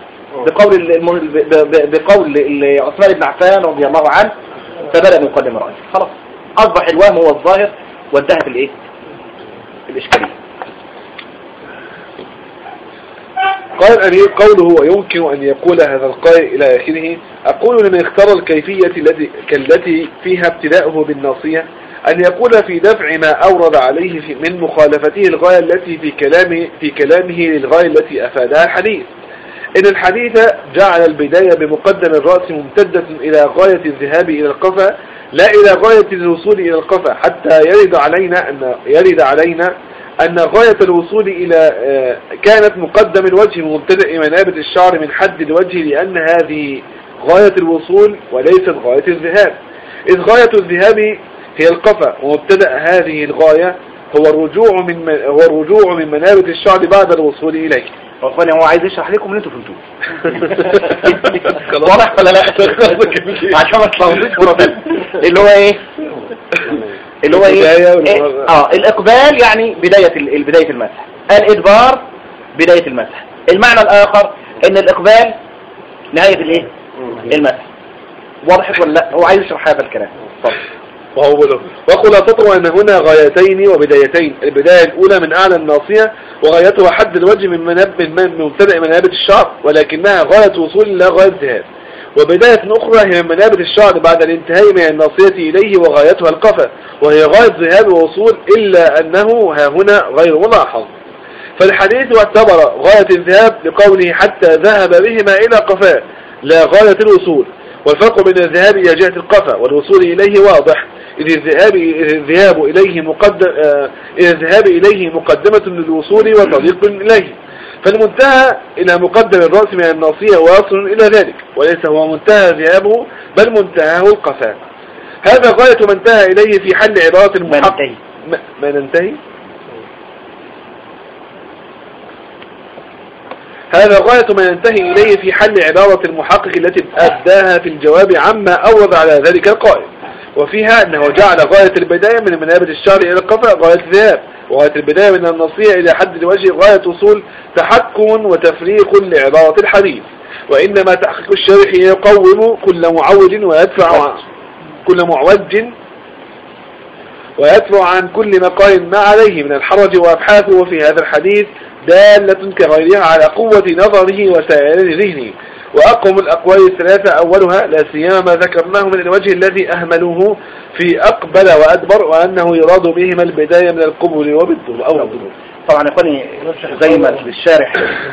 بقول عثمان بن عفان رضي الله عنه فبدأ بمقدم رأسه، خلاص أصبح الوهم هو الظاهر وانتهت الإيه؟ الإشكالية. قال الأمير قوله ويمكن أن يقول هذا القائل إلى آخره. أقول لمن اختار الكيفية كالتي فيها ابتداؤه بالناصية أن يقول في دفع ما أورد عليه من مخالفته الغاية التي في كلامه للغاية التي أفادها الحديث. إن الحديث جعل البداية بمقدم الرأس ممتدة إلى غاية الذهاب إلى القفا لا إلى غاية الوصول إلى القفا، حتى يرد علينا أن غاية الوصول إلى كانت مقدم الوجه مبتدأ منابت الشعر من حد الوجه، لأن هذه غاية الوصول وليست غاية الذهاب، إذ غاية الذهاب هي القفا، ومبتدأ هذه الغاية هو الرجوع من منابت الشعر بعد الوصول إليه. أخواني هو عايز يشرح لكم اللي انتوا فهمتوه. واضح ولا لا؟ عشان ما تلخبطوش مرة. اللي هو ايه؟ الإقبال يعني بداية المسح، الإدبار بداية المسح. المعنى الآخر إن الإقبال نهاية الايه؟ المسح. واضح ولا لا؟ هو عايز يشرح هذا الكلام. وخلاصته أن هنا غايتين وبدايتين. البداية الأولى من أعلى الناصية وغايتها حد الوجه من مبتدأ منابت الشعر، ولكنها غاية وصول لا غاية ذهاب. وبداية أخرى هي من منابت الشعر بعد الانتهاء من الناصية إليه وغايتها القفا، وهي غاية ذهاب ووصول، إلا أنه ها هنا غير ملاحظ. فالحديث اعتبر غاية الذهاب لقوله حتى ذهب بهما إلى قفاه لا غاية الوصول. والفرق بين الذهاب إلى جهة القفا والوصول إليه واضح، إذ الذهاب إليه مقدمة للوصول وطريق إليه، فالمنتهى إلى مقدم الرأس من الناصية واصل إلى ذلك، وليس هو منتهى ذهابه بل منتهاه القفا. هذا غاية من انتهى إليه في حل عبارة المحقق ما ننتهي. هذا غاية ما ينتهي إليه في حل عبارة المحقق التي أداها في الجواب عما أورد على ذلك القائل، وفيها أنه جعل غاية البداية من منابت الشعر إلى القفا غاية الذهاب، وغاية البداية من الناصية إلى حد الوجه غاية وصول، تحكم وتفريق لعبارة الحديث. وإنما تحقيق الشارح يقوم كل معوج ويدفع عن كل مقال ما عليه من الحرج وأبحاثه في هذا الحديث دالة كغيرها على قوة نظره وسائر ذهنه. وأقوم الأقوال الثلاثة أولها لا سيما ما ذكرناه من الوجه الذي أهملوه في أقبل وأدبر، وأنه يراد بهما البداية من القبول وبالدور أو الدور. طبعا يقولني زي ما الشارح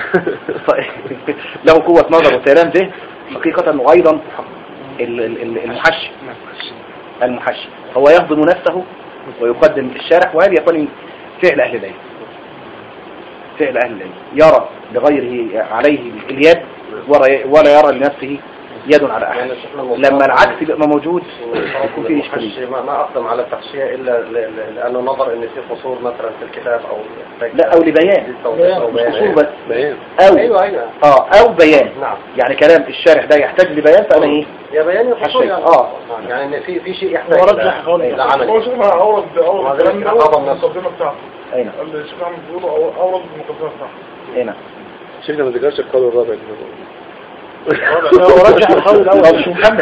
له قوة نظر وسيران ذهن، حقيقة وأيضا المحشي هو يهضم نفسه ويقدم الشارح، وهذا يقولني فعل أهل العلم، يرى لغيره عليه اليد ولا يرى لنفسه يد على أحد. لما العكس يبقى موجود يكون فيه إشكالية. ما أقدم على التحشية إلا لأنه نظر إن في قصور مثلا في الكتاب أو لبيان قصور بس بيان أو بيان. نعم. يعني كلام الشارح ده يحتاج لبيان، فأنا إيه يا بيان قصور يعني إن في شيء يحتاج إلى عمل. هو شيخنا أورد المقدمة بتاعته. أين؟ الشيخنا بيقولوا أورد المقدمة بتاعته. أين؟ شيخنا ما ذكرش القول الرابع. ورجح القول الأول مش محمد.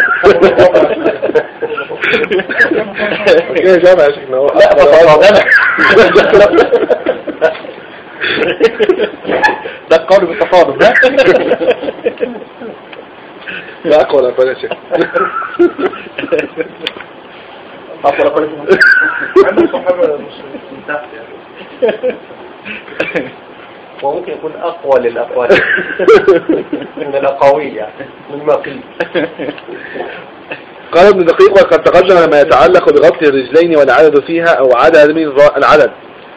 كده جامع يا شيخنا. ده القول بالتفاضل ده. لا أقوى ولا أقوى يا شيخ. أقوى ولا أقوى. عندك صحابة مش من تحت يعني. وممكن يكون أقوى للأقوال من الأقاويل يعني من ما قيل. قال ابن دقيق وقد تقدم ما يتعلق بغطي الرجلين والعدد فيها أو عدد من العدد.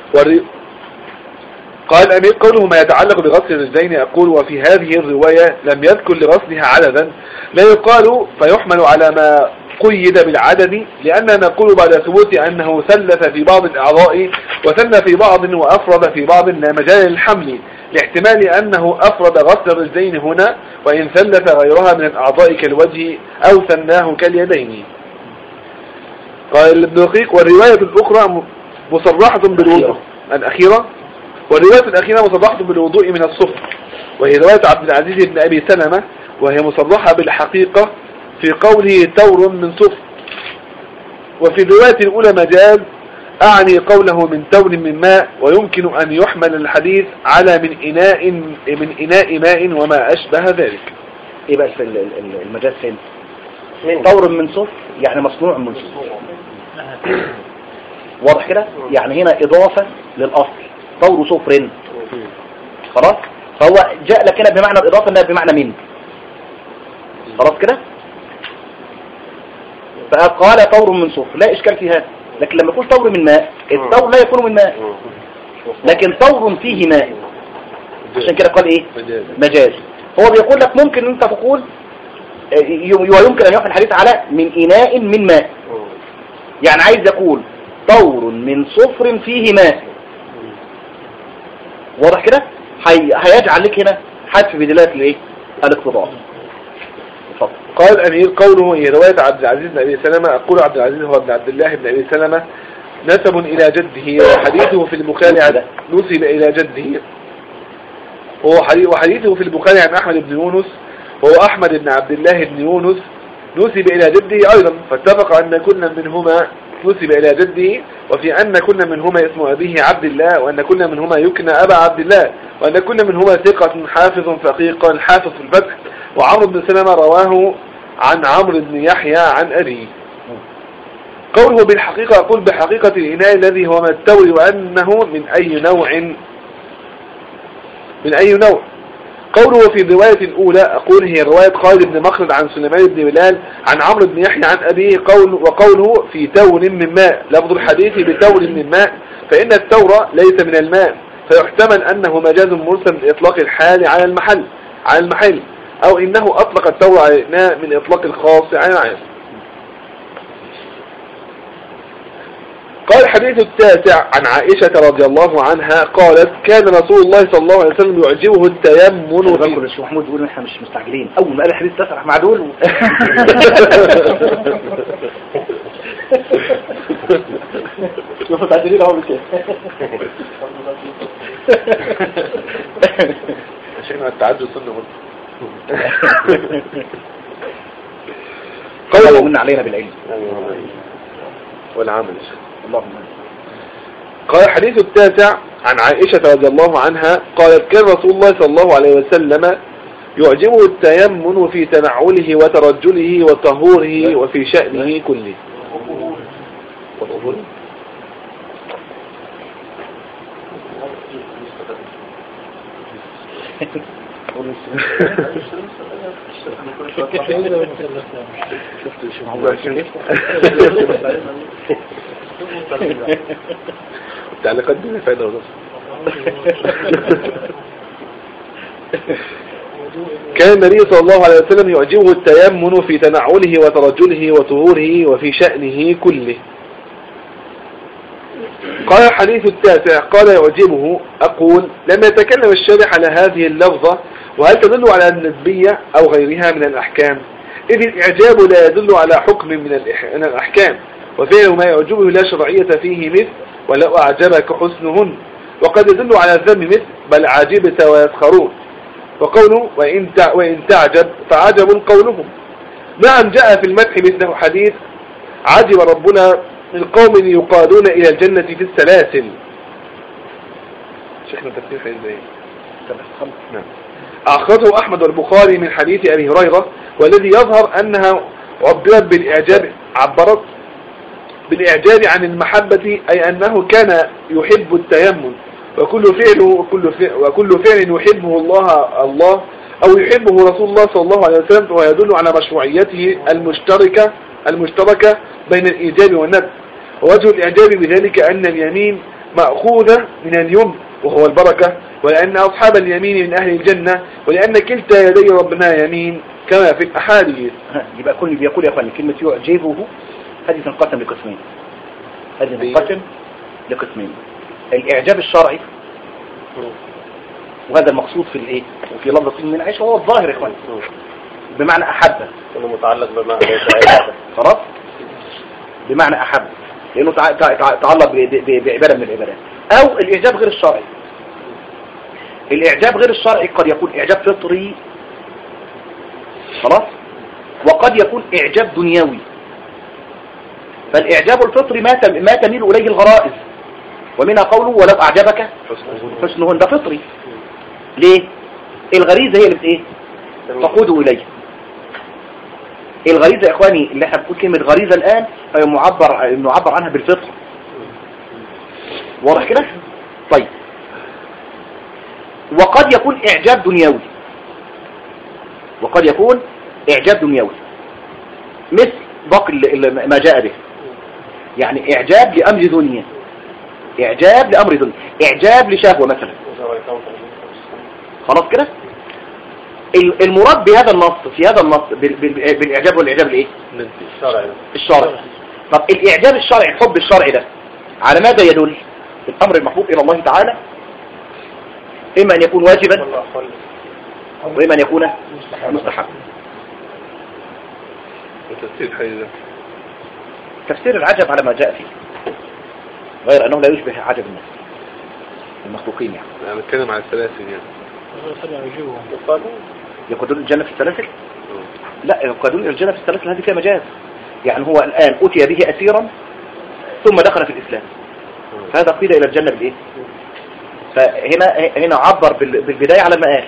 قال الأمير قوله ما يتعلق بغسل الرجلين، أقول وفي هذه الرواية لم يذكر لغسلها عددا لا يقال فيحمل على ما قيد بالعدد، لأننا نقول بعد ثبوت أنه ثلث في بعض الأعضاء وثنى في بعض وأفرد في بعض لا مجال للحمل، لاحتمال أنه أفرد غسل الرجلين هنا وإن ثلث غيرها من الأعضاء كالوجه أو ثناه كاليدين. قال ابن دقيق والرواية الأخرى مصرحة بالوضوء والرواية الأخيرة مصرحة بالوضوء من الصفر، وهي رواية عبد العزيز بن أبي سلمة، وهي مصرحة بالحقيقة في قوله تور من صفر. وفي الرواية الأولى مجاز أعني قوله من تون من ماء، ويمكن أن يحمل الحديث على من إناء ماء وما أشبه ذلك. ايه بقى المجاز فين؟ طور من صفر يعني مصنوع من صفر، واضح كده؟ يعني هنا إضافة للأصل، طور صفر، خلاص؟ فهو جاء لك هنا بمعنى الإضافة انها بمعنى من، خلاص كده؟ فقال طور من صفر لا إشكال في هذا، لكن لما يكون طور من ماء، الطور لا يكون من ماء، لكن طور فيه ماء، عشان كده قال ايه؟ مجاز. هو بيقول لك ممكن ان انت تقول ويمكن ان يحمل الحديث على من إناء من ماء، يعني عايز يقول طور من صفر فيه ماء، واضح كده؟ هيجعل لك هنا حذف بدلالة الايه؟ الاقتضاء. قال أمير قوله هي رواية عبد العزيز بن أبي سلمة. أقول عبد العزيز هو ابن عبد الله بن أبي سلمة نسب إلى جده، وحديثه في البخاري نسب إلى جده، وحديثه في البخاري عن أحمد بن يونس، وهو أحمد بن عبد الله بن يونس نسب إلى جده أيضا، فاتفق أن كل منهما نسب إلى جده، وفي أن كل منهما اسم أبيه عبد الله، وأن كل منهما يكنى أبا عبد الله، وأن كل منهما ثقة حافظ فقيه قال حافظ في الفتح. وعمرو بن سلمة رواه عن عمرو بن يحيى عن أبيه. قوله بالحقيقة، أقول بحقيقة الإناء الذي هو ما التور، وأنه من أي نوع. قوله في الرواية الأولى، أقول هي رواية خالد بن مخلد عن سليمان بن بلال عن عمرو بن يحيى عن أبيه. وقوله في تور من ماء، لفظ الحديث بتور من ماء، فإن التور ليس من الماء، فيحتمل أنه مجاز مرسل من إطلاق الحال على المحل، أو إنه أطلق التور على الإناء من إطلاق الخاص على العام. قال الحديث التاسع عن عائشة رضي الله عنها قالت كان رسول الله صلى الله عليه وسلم يعجبه التيمم في الشيخ محمود بيقول احنا مش مستعجلين، اول ما قال الحديث التاسع مع دول شوفوا مستعجلين اهو كده شيخنا التعجل سنة برضه. قالوا من علينا بالعلم والعمل. اللهم. قال الحديث التاسع عن عائشة رضي الله عنها قالت كان رسول الله صلى الله عليه وسلم يعجبه التيمم في تنعله وترجله وطهوره وفي شأنه كله. التعليقات دي فايدة ولا كان النبي صلى الله عليه وسلم يعجبه التيمم في تنعله وترجله وطهوره وفي شأنه كله. قال الحديث التاسع قال يعجبه. أقول لما يتكلم الشارح على هذه اللفظة، وهل تدل على النسبية أو غيرها من الأحكام؟ إذ الإعجاب لا يدل على حكم من الأحكام، وفعل ما يعجبه لا شرعية فيه مثل ولو أعجبك حسنهن، وقد يدل على الذم مثل بل عجبت ويسخرون، وقوله وإن تعجب فعجب قولهم. نعم جاء في المدح مثله حديث عجب ربنا من قوم يقادون إلى الجنة في السلاسل. شيخنا تفسير حديث زي نعم. أخرجه أحمد والبخاري من حديث أبي هريرة، والذي يظهر أنها عبرت بالإعجاب عن المحبة، أي أنه كان يحب التيمم، وكل فعل يحبه الله أو يحبه رسول الله صلى الله عليه وسلم، ويدل على مشروعيته المشتركة بين الإيجاب والندب. ووجه الإعجاب بذلك أن اليمين مأخوذة من اليمن وهو البركة، ولأن أصحاب اليمين من أهل الجنة، ولأن كلتا يدي ربنا يمين كما في الأحاديث. يبقى كل بيقول يا أخواني كلمة يعجبه هذه تنقسم لقسمين. الإعجاب الشرعي، وهذا المقصود في الإيه وفي لفظة من عيشه هو الظاهر يا إخواني، بمعنى أحبه، كله متعلق بمعنى خلاص، بمعنى أحب، لأنه تعلق بعبادة من العبادات. أو الإعجاب غير الشرعي. الإعجاب غير الشرعي قد يكون إعجاب فطري، خلاص، وقد يكون إعجاب دنيوي. فالإعجاب الفطري ما تميل إليه الغرائز، ومنها قوله ولو أعجبك حسنهن، ده فطري. ليه؟ الغريزة هي اللي ايه تقود إليه. الغريزة يا إخواني اللي احنا بنقول كلمة غريزة الآن هي معبر عنها بالفطر. واضح كده؟ طيب، وقد يكون إعجاب دنيوي، وقد يكون إعجاب دنيوي مثل باقي ما جاء به، يعني إعجاب لأمر دنيا، إعجاب لأمر دنيا، إعجاب لشهوة مثلا. خلاص كده؟ المراد بهذا النص في هذا النص بالإعجاب والإعجاب الإيه؟ الشرعي. طب الإعجاب الشرعي، الحب الشرعي ده على ماذا يدل؟ الأمر المحبوب إلى الله تعالى إما أن يكون واجبا وإما أن يكون مستحبا. تفسير العجب على ما جاء فيه، غير أنه لا يشبه عجب الناس المخلوقين. يعني أنا بتكلم على السلاسل، يعني يقودون الجنة في السلاسل؟ لا، يقودون الجنة في السلاسل هذه فيها مجاز. يعني هو الآن أتي به أسيرا ثم دخل في الإسلام، فهذا قيل إلى الجنة بالإيه؟ فهنا عبر بالبداية على المآل،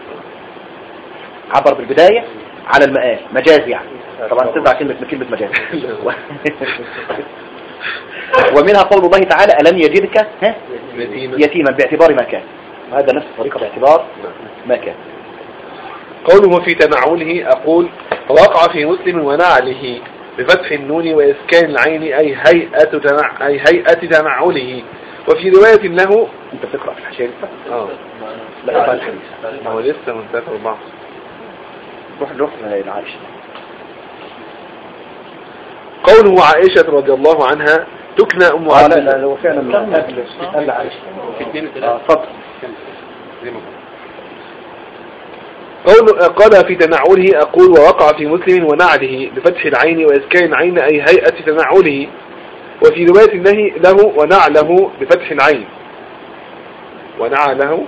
عبر بالبداية على المآل، مجاز يعني. طبعا تبع كلمة مجاز. ومنها قول الله تعالى ألم يجدك يتيما باعتبار ما كان، هذا نفس الطريقة باعتبار ما كان. قوله في تنعله أقول وقع في مسلم ونعله بفتح النون وإسكان العين أي هيئة تنعله. وفي رواية له انت تقرأ في الحشية لسه؟ لا بعد الحديث هو لسه منتهى البعض. روح لعائشة. قوله عائشة رضي الله عنها تكنى أم عبد الله. لا هو فعلا من قبل عائشة. اتفضل. قال في تنعله أقول ووقع في مسلم ونعله بفتح العين وإسكان العين أي هيئة تنعله. وفي رواية النهي له ونعله بفتح العين ونعله.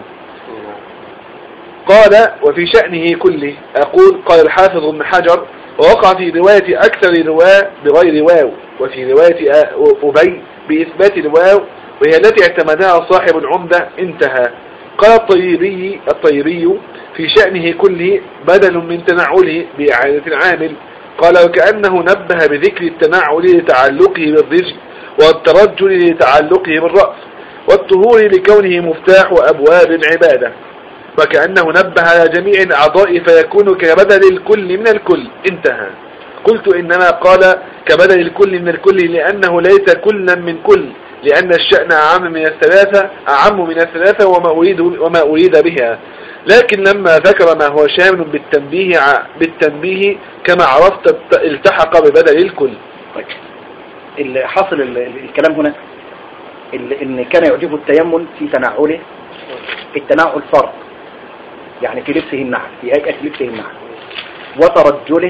قال وفي شأنه كله أقول. قال الحافظ ابن حجر ووقع في رواية أكثر رواة بغير واو، وفي رواية أبي بإثبات الواو وهي التي اعتمدها صاحب العمدة. انتهى. قال الطيبي في شأنه كله بدل من تنعله بإعادة العامل. قال وكأنه نبه بذكر التنعل لتعلقه بالرجل والترجل لتعلقه بالرأس والطهور لكونه مفتاح أبواب العبادة، وكأنه نبه على جميع الأعضاء فيكون كبدل الكل من الكل. انتهى. قلت إنما قال كبدل الكل من الكل لأنه ليس كلا من كل، لأن الشأن أعم من الثلاثة وما أريد بها، لكن لما ذكر ما هو شامل بالتنبيه كما عرفت التحق ببدل الكل. حصل الكلام هنا إن كان يعجبه التيمم في تنعله. التنعل فرق، يعني في لبسه النعل، في هيئة لبسه النعل، وترجله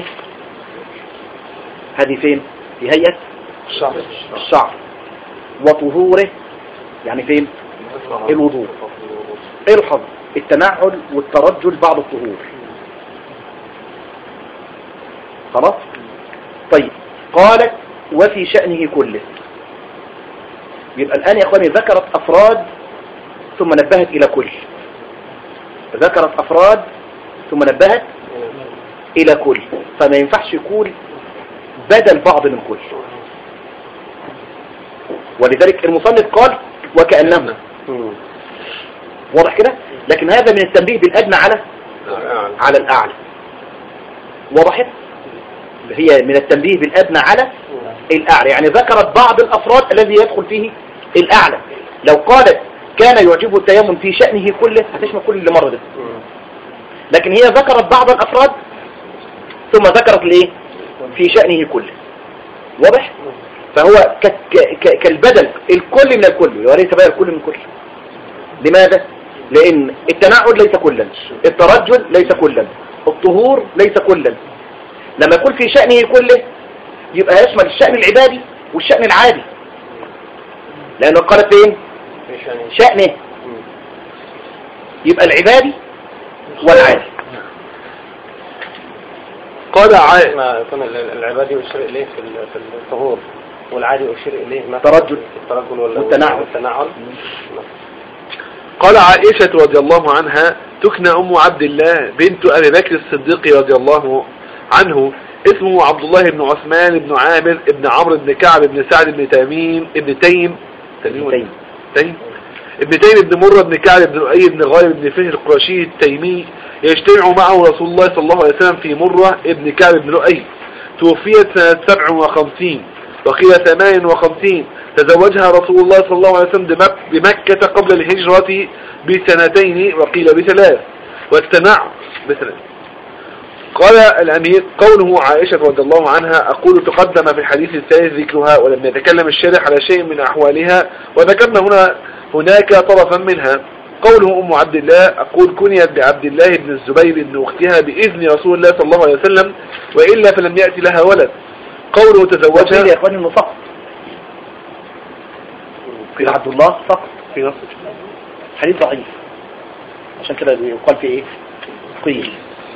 هذه فين؟ في هيئة الشعر، وطهوره يعني فين؟ الوضوء. الحظ التنعل والترجل بعض الطهور. خلاص؟ طيب، قالت وفي شأنه كله. يبقى الآن يا أخواني ذكرت أفراد ثم نبهت إلى كل، ذكرت أفراد ثم نبهت إلى كل، فما ينفعش يكون بدل بعض من كل. ولذلك المصنف قال وكأنه. واضح كده؟ لكن هذا من التنبيه بالأدنى على الأعلى. وضحت؟ هي من التنبيه بالأدنى على الأعلى، يعني ذكرت بعض الأفراد الذي يدخل فيه الأعلى. لو قالت كان يعجبه التيمم في شأنه كله هتشمل كل اللي مر ده، لكن هي ذكرت بعض الأفراد ثم ذكرت الايه في شأنه كله. واضح؟ فهو كالبدل الكل من الكل وليس بقى الكل من كل. لماذا؟ لأن التنعل ليس كلا، الترجل ليس كلا، الطهور ليس كلا. لما يكون في شأنه كله يبقى يشمل الشأن العبادي والشأن العادي، لأنه قالت فين؟ شأنه، يبقى العبادي والعادي. قال ما يكون العبادي والشرع ليه في الطهور والعادي أشير إليه ترجل والتنعل. قال عائشة رضي الله عنها تكنى أم عبد الله بنت أبي بكر الصديق رضي الله عنه اسمه عبد الله بن عثمان بن عامر بن عمرو بن كعب بن سعد بن تيم ابن تيم بن مرة بن كعب بن لؤي بن غالب بن فهر القرشي التيمي يجتمع معه رسول الله صلى الله عليه وسلم في مرة ابن كعب بن لؤي. توفيت سنة 57 وقيل 58. تزوجها رسول الله صلى الله عليه وسلم بمكة قبل الهجرة ب2 وقيل ب3. والتنع مثلا. قال الأمير قوله عائشة رضي الله عنها أقول تقدم في الحديث الثالث ذكرها ولم يتكلم الشارح على شيء من أحوالها وذكرنا هناك طرفا منها. قوله أم عبد الله أقول كنيت بعبد الله بن الزبير بن أختها بإذن رسول الله صلى الله عليه وسلم وإلا فلم يأتي لها ولد. قوله تزوجها يا إخواني إنه فقط في عبد الله فقط في نص حديث ضعيف عشان كده يقال في إيه قيل.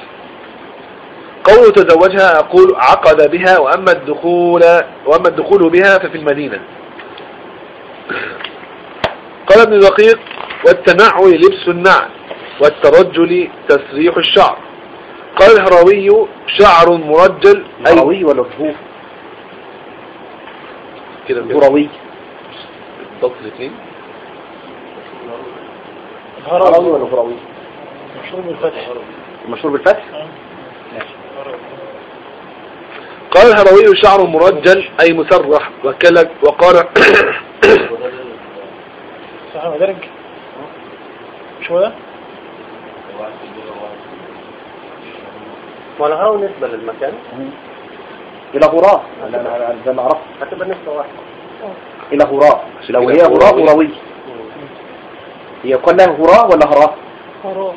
قوله تزوجها أقول عقد بها وأما الدخول بها ففي المدينة. قال ابن دقيق والتنعل لبس النعل والترجل تسريح الشعر. قال الهروي شعر مرجل الهروي ولا الهروي كده الهروي ضبط الاثنين الهروي ولا الهروي مشهور بالفتح قال الهروي شعر مرجل أي مسرح وقال صح مدرج مش هو ده ولا هو نسبة للمكان إلى هراء زي ما عرفت هتبقى نسبة واحدة إلى هراء. لو هي هراء هروي هي قال لها هراء ولا هراء هراء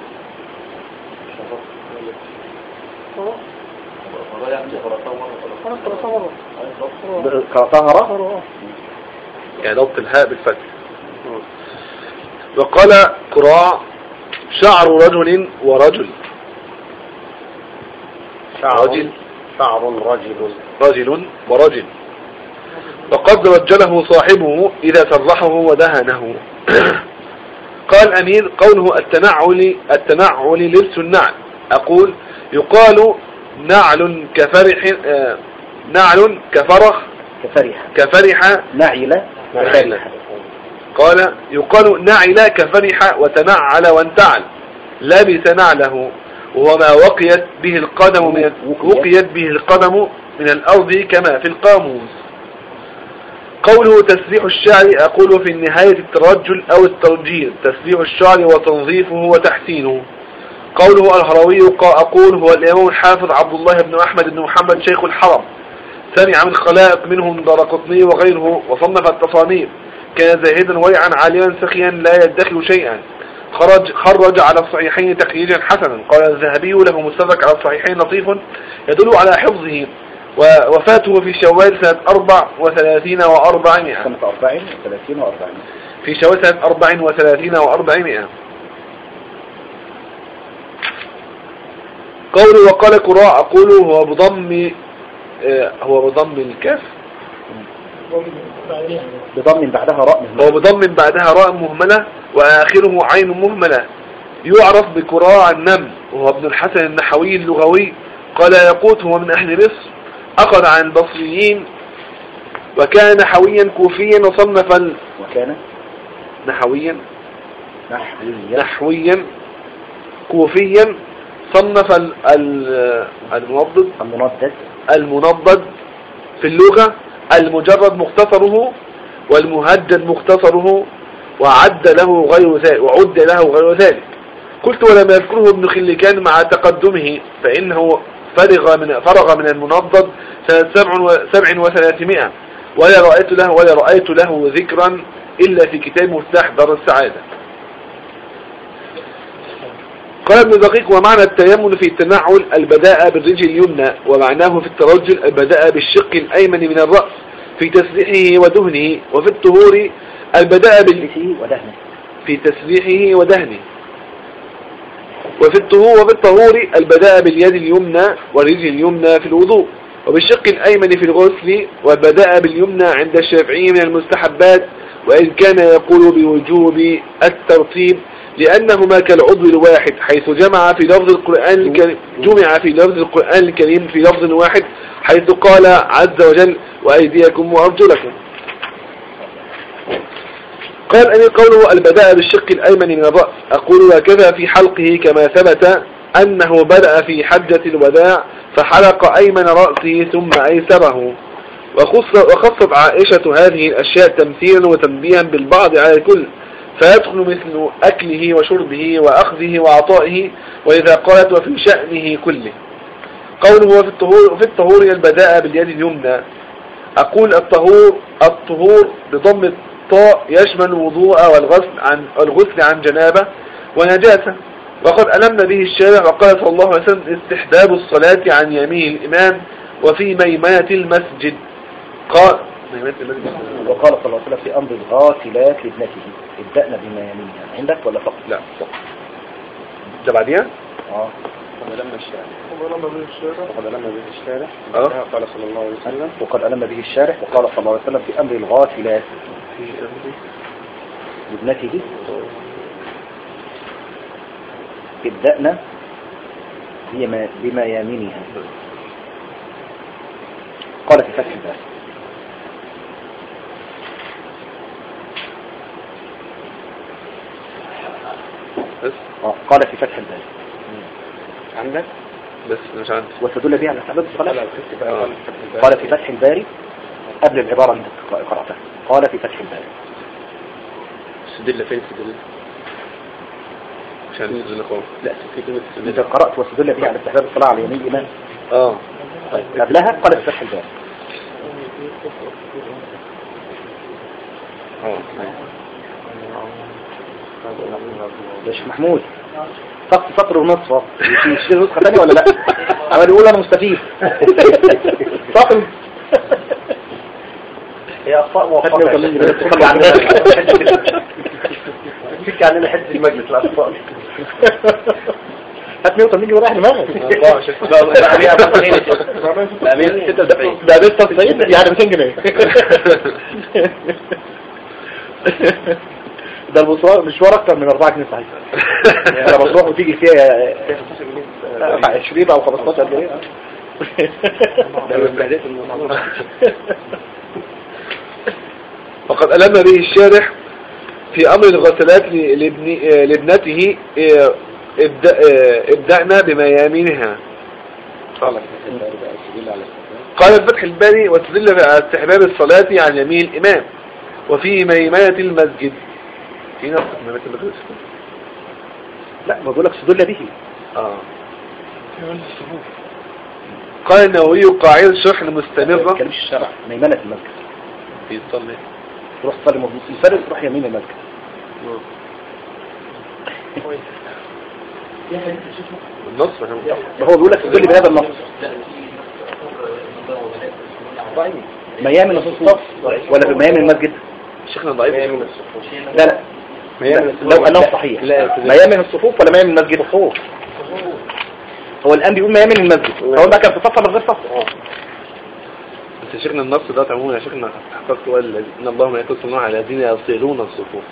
قرأتها هراء يعني ضبط الهاء بالفتح. وقال قراء شعر رجل ورجل رجل ورجل. وقد رجله صاحبه إذا سرحه ودهنه. قال الأمير قوله التنعل لبس النعل أقول يقال نعل كفرح نعل كفرح نعلة قال يقال نعل كفرح وتنعل وانتعل لبس نعله وهو ما وقيت به القدم من الأرض كما في القاموس. قوله تسريح الشعر أقول في النهاية الترجل أو الترجيل تسريح الشعر وتنظيفه وتحسينه. قوله الهروي أقول هو الإمام الحافظ عبد الله بن أحمد بن محمد شيخ الحرم سمع من خلائق منهم دارقطني وغيره وصنف التصانيف. كان زاهدا ورعا عالما سخيا لا يدخل شيئا. خرج على الصحيحين تخريجا حسنا. قال الذهبي له مستدرك على الصحيحين لطيف يدل على حفظه. ووفاته في شوال سنة 34 و400 سنة 34 و400 في شوال سنة 34 و400. قوله وقال قراء أقول هو بضم الكاف بضم بعدها راء مهملة. هو بضم بعدها راء مهملة وآخره عين مهملة. يعرف بقراء النمل وهو ابن الحسن النحوي اللغوي. قال يقوت هو من أهل مصر أخذ عن البصريين وكان نحويا كوفيا وصنف وكان نحويا كوفيا صنف المنضد في اللغة المجرد مختصره والمهجد مختصره وعد له غير ذلك. قلت ولم يذكره ابن خلكان مع تقدمه فإنه فرغ من المنضد سنة 37 ولا رأيت له ذكرا إلا في كتاب مفتاح دار السعادة. قال ابن دقيق ومعنى التيمم في التنعل البداء بالرجل اليمنى ومعناه في الترجل البداء بالشق الأيمن من الرأس في تسريحه ودهنه. وفي الطهور البداء في تسريحه ودهنه. وفي الطهور البداء باليد اليمنى والرجل اليمنى في الوضوء. وبالشق الأيمن في الغسل، وبدأ باليمنى عند الشافعي من المستحبات، وإن كان يقول بوجوب الترتيب لأنهما كالعضو الواحد، حيث جمع في لفظ القرآن الكريم في لفظ واحد، حيث قال عز وجل وأيديكم وأرجلكم. قال أن قوله البداء بالشق الأيمن من الرأس، أقول وكذا في حلقه كما ثبت أنه بدأ في حجة الوداع فحلق أيمن رأسه ثم أيسره. وخصت عائشة هذه الأشياء تمثيلا وتنبيها بالبعض على الكل، فيدخل مثل أكله وشربه وأخذه وعطائه، وإذا قالت وفي شأنه كله. قوله في الطهور البداء باليد اليمنى، أقول الطهور بضم الطاء يشمل الوضوء والغسل عن جنابة ونجاسة. وقد ألم به الشارع وقال صلى الله عليه وسلم استحباب الصلاة عن يمين الإمام وفي ميمنة المسجد. وقال صلى الله عليه وسلم في أمر الغاسلات لابنته ابدأنا بما يمينها. عندك ولا فقط؟ لا فقط. ده بعدين؟ وقد ألم به الشارع قال صلى الله عليه وسلم وقد ألم به الشارع وقال صلى الله عليه وسلم في أمر الغاسلات لابنته ابدأنا بما يمينها. قال في فتح الباب قال في فتح الباب عندك بس مش عندي. وتدل بها على استحباب الصلاة. قال في فتح الباري قبل العبارة اللي قرأتها. قال في فتح الباري استدل فين استدل؟ عشان استدل قوم. لا انت قرأت وتدل بها على استحباب الصلاة على يمين الإمام. طيب قبلها قال في فتح الباري. يا شيخ محمود سطر ونصف في نسخة ثانية ولا لا؟ عمال يقول أنا مستفيد سطر. هي أخطاء موفقة فيك عننا حد المجلس الأخطاء. هات 180 وراح دماغك. ده 96 يعني 200 جنيه. ده المشوار اكتر من 4 جنيه صحيح. يعني لما تروح وتيجي فيها 20 او 15 جنيه. فقد ألم به الشارح في أمر الغسلات لابنته ابدأنا بميامنها. قال الفتح الباري وتدل على استحباب الصلاة عن يمين الإمام وفي ميمنة المسجد. في نص ميمنة المسجد؟ لا بقول لك تدل به. قال النووي قاعدة الشرح المستمرة. كلمش الشرع ميمنة المسجد. يصلي تروح تصلي مظبوط يفرق تروح يمين المسجد. النص هو بيقول لك تدل بهذا النص. ميامن الصف ولا في ميامن المسجد؟ شيخنا ضعيف. لا لو انه صحيح ميامن الصفوف ولا ميامن المسجد؟ الصفوف. هو الان بيقول ميامن المسجد. هو ده كان في صف ولا غير صف؟ بس شيخنا النص ده عموما يا شيخنا حققت قال ان الله ما يكون على الذين يصلون الصفوف.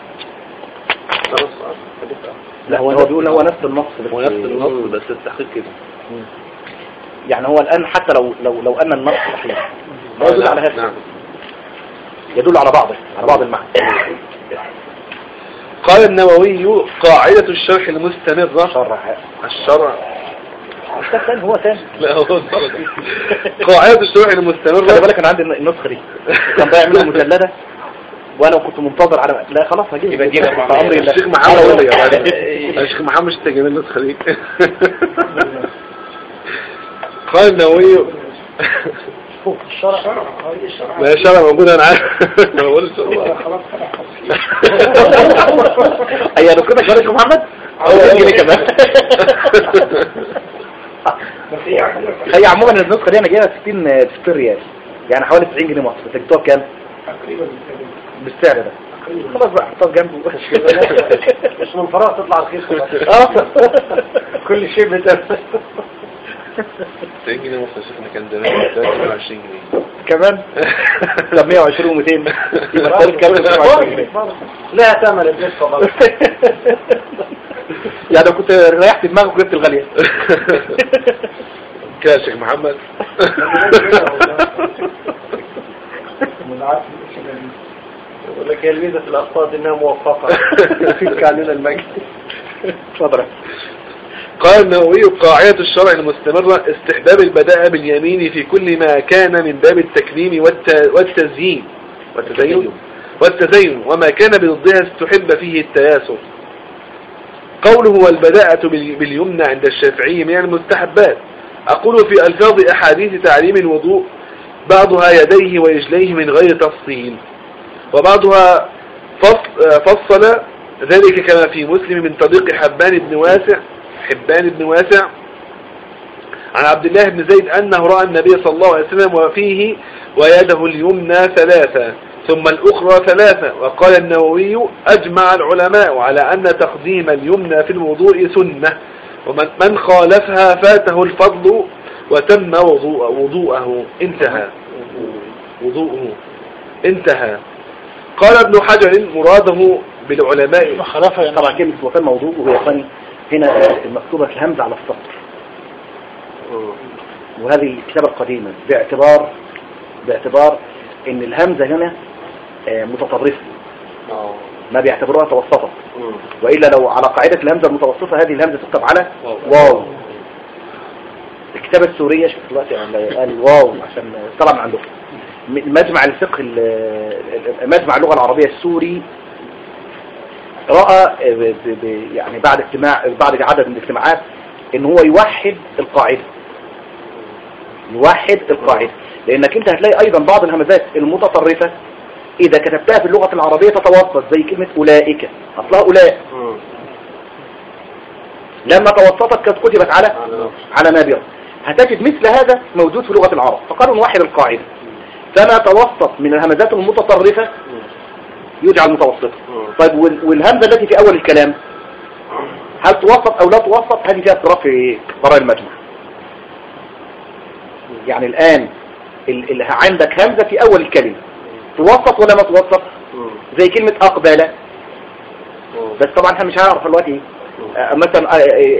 لا هو بيقول هو نفس النص بس التحقيق كده. يعني هو الآن حتى لو أن النص صحيح لا يدل على هذا. نعم. يدل على بعض المعنى. قال النووي قاعدة الشرح المستمرة. الشرع الثاني هو ثاني. لا هو قاعدة الشرح المستمرة. خلي بالك أنا عندي النسخة دي كان ضايع منها مجلدة وأنا كنت منتظر على لا خلاص هجيب. يبقى جيبها مع أمري الله. الشيخ محمد الشيخ محمد مش تجيب النسخة دي. قال النووي الشرع ما هي الشرع موجودة أنا عارف. أنا بقول الشرع خلاص أي أنا كده شارك محمد أول كمان. هي عموما النسخة دي أنا جايبها 60 ريال يعني حوالي 90 جنيه مصر. تجيبوها بكام؟ بالسعر ده خلاص بقى حطها جنبه. مش من فراغ تطلع رخيصة. كل شيء بتم. 90 جنيه مصر شيخنا كان زمان 23 جنيه كمان. طب 120 و200 يبقى صار كام 120 جنيه. لا تعمل البيت خلاص. يعني لو كنت ريحت دماغك وجبت الغالية. كده يا شيخ محمد. يقول لك هي الميزة في الأقساط إنها موفقة. فيك علينا المجد. اتفضل. قال النووي قاعدة الشرع المستمرة استحباب البداء باليمين في كل ما كان من باب التكريم والتزين وما كان بضدها استحب فيه التياسر. قوله والبداءة باليمنى عند الشافعي من المستحبات. أقول في ألفاظ أحاديث تعليم الوضوء بعضها يديه ورجليه من غير تفصيل وبعضها فصل ذلك كما في مسلم من طريق حبان بن واسع عن عبد الله بن زيد أنه رأى النبي صلى الله عليه وسلم وفيه ويده اليمنى 3 ثم الأخرى 3. وقال النووي أجمع العلماء على أن تقديم اليمنى في الوضوء سنة ومن خالفها فاته الفضل وتم وضوءه انتهى. قال ابن حجر مراده بالعلماء طبعا كلمة وتم وضوءه وهي ثاني هنا المكتوبة الهمزة على السطر، وهذه الكتابة القديمة باعتبار ان الهمزة هنا متطرفة، ما بيعتبروها توسطة، وإلا لو على قاعدة الهمزة المتوسطة هذه الهمزة تكتب على واو. الكتابة السورية شوف دلوقتي قال واو عشان طلع من عندكم. مجمع الفقه مجمع اللغة العربية السوري رأى يعني بعد عدد من الاجتماعات ان هو يوحد القاعدة، لانك انت هتلاقي ايضا بعض الهمزات المتطرفة اذا كتبتها في اللغة العربية تتوسط، زي كلمة اولئك اصلها اولاء، لما توسطت كانت كتبت على نابرة. هتجد مثل هذا موجود في لغة العرب، فقالوا نوحد القاعدة، فما توسط من الهمزات المتطرفة يجعل متوسطة. طيب والهمزة التي في اول الكلام هل توسط او لا توسط؟ هذه فيها اضطراب في قرار المجمع. يعني الان عندك همزة في اول الكلمة توسط ولا ما توسط؟ زي كلمة اقبل، بس طبعا احنا مش هنعرف دلوقتي مثلا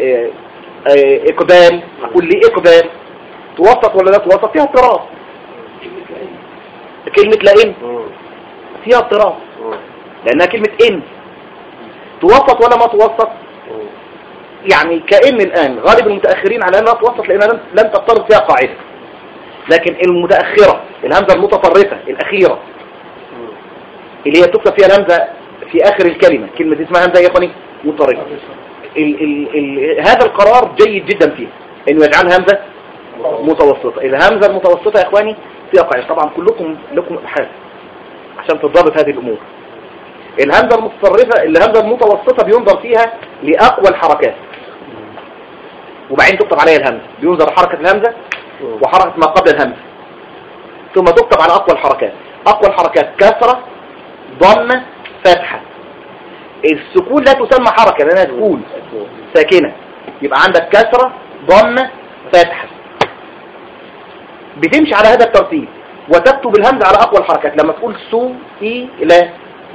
اقبال، اقول لي اقبال توسط ولا لا توسط؟ فيها اضطراب. كلمة لئن فيها اضطراب لانها كلمة ان، توسط ولا ما توسط؟ يعني كأن الان غالب المتأخرين على انها توسط لانها لم تضطرب فيها قاعدة، لكن المتأخرة الهمزة المتطرفة الأخيرة اللي هي تكتب فيها الهمزة في آخر الكلمة، كلمة اسمها همزة يا اخواني متطرفة، هذا القرار جيد جدا فيه انه يجعل همزة متوسطة. الهمزة المتوسطة يا اخواني فيها قاعدة، طبعا كلكم لكم ابحاث عشان تضبط هذه الامور. الهمزة المتطرفة الهمزة المتوسطة بينظر فيها لأقوى الحركات وبعدين تكتب عليها الهمزة، بينظر حركة الهمزة وحركة ما قبل الهمزة ثم تكتب على أقوى الحركات. أقوى الحركات كسرة ضمة فتحة. السكون لا تسمى حركة لأنها سكون ساكنة، يبقى عندك كسرة ضمة فتحة، بتمشي على هذا الترتيب وتكتب الهمزة على أقوى الحركات. لما تقول سو إي لا،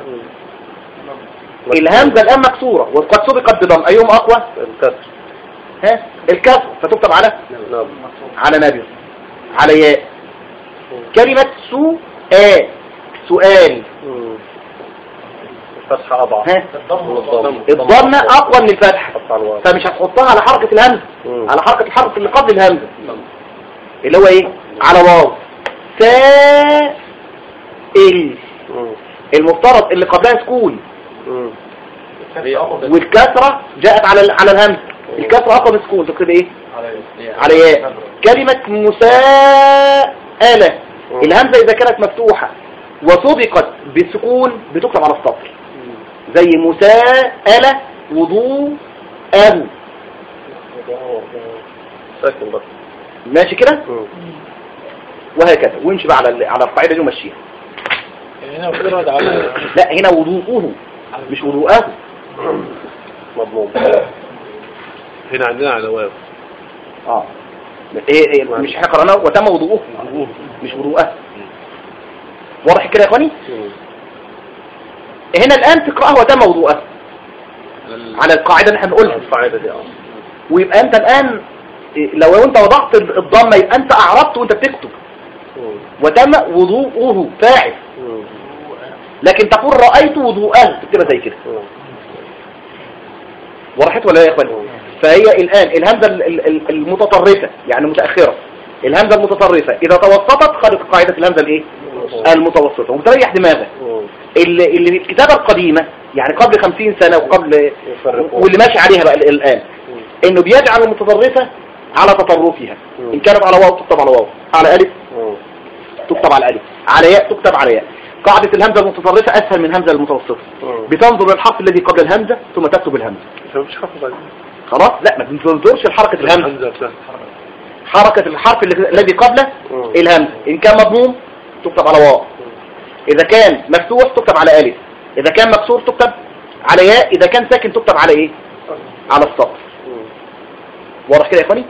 الهمزة الآن مكسورة وقد سبقت بضم، أيهم أقوى؟ الكسر، فتكتب على نابر على ياء. كلمة سؤال فتحة أضعف، الضمة أقوى من الفتحة، فمش هتحطها على حركة الهمزة، على حركة الحرف اللي قبل الهمزة اللي هو ايه؟ على واو. سائل، المفترض اللي قبلها سكون والكسرة جاءت على الهمزة، الكسرة أقوى من سكون، تكتب ايه؟ على ياء. كلمة مساءلة، الهمزة إذا كانت مفتوحة وسبقت بالسكون بتكتب على السطر، زي مساءلة وضوءه ساكن بس، ماشي كده؟ وهكذا، وامشي بقى على القاعدة دي ومشيها. لا هنا وضوءه مش وضوءه، مضموم. هنا عندنا على واو. إيه مش احنا قرأناه وتم وضوءه مش وضوءه. واضح كده يا اخواني؟ هنا الآن تقرأه وتم وضوءه على القاعدة اللي احنا بنقولها القاعدة دي ويبقى انت الآن لو انت وضعت الضمة يبقى انت اعربت وانت بتكتب وتم وضوءه فاعل، لكن تقول رأيت وضوءه تكتبها زي كده. وضحت ولا يا اخواني؟ فهي الآن الهمزة المتطرفة يعني متأخرة، الهمزة المتطرفة إذا توسطت خدت قاعدة الهمزة الايه المتوسطة وبتريح دماغك. اللي في الكتابة القديمة يعني قبل 50 سنة وقبل واللي ماشي عليها بقى الآن انه بيجعل المتطرفة على تطرفها، ان كانت على واو تكتب على واو، على ألف تكتب على ألف، على ياء تكتب على ياء. قاعدة الهمزة المتطرفة أسهل من الهمزة المتوسطة. بتنظر للحرف الذي قبل الهمزة ثم تكتب الهمزة. خلاص لا ما تنظرش لحركة الهمزة، حركة الحرف الذي قبله الهمزة. إن كان مضموم تكتب على واو، إذا كان مفتوح تكتب على ألف، إذا كان مكسور تكتب على ياء، إذا كان ساكن تكتب على إيه على السطر. واضح كده يا إخواني؟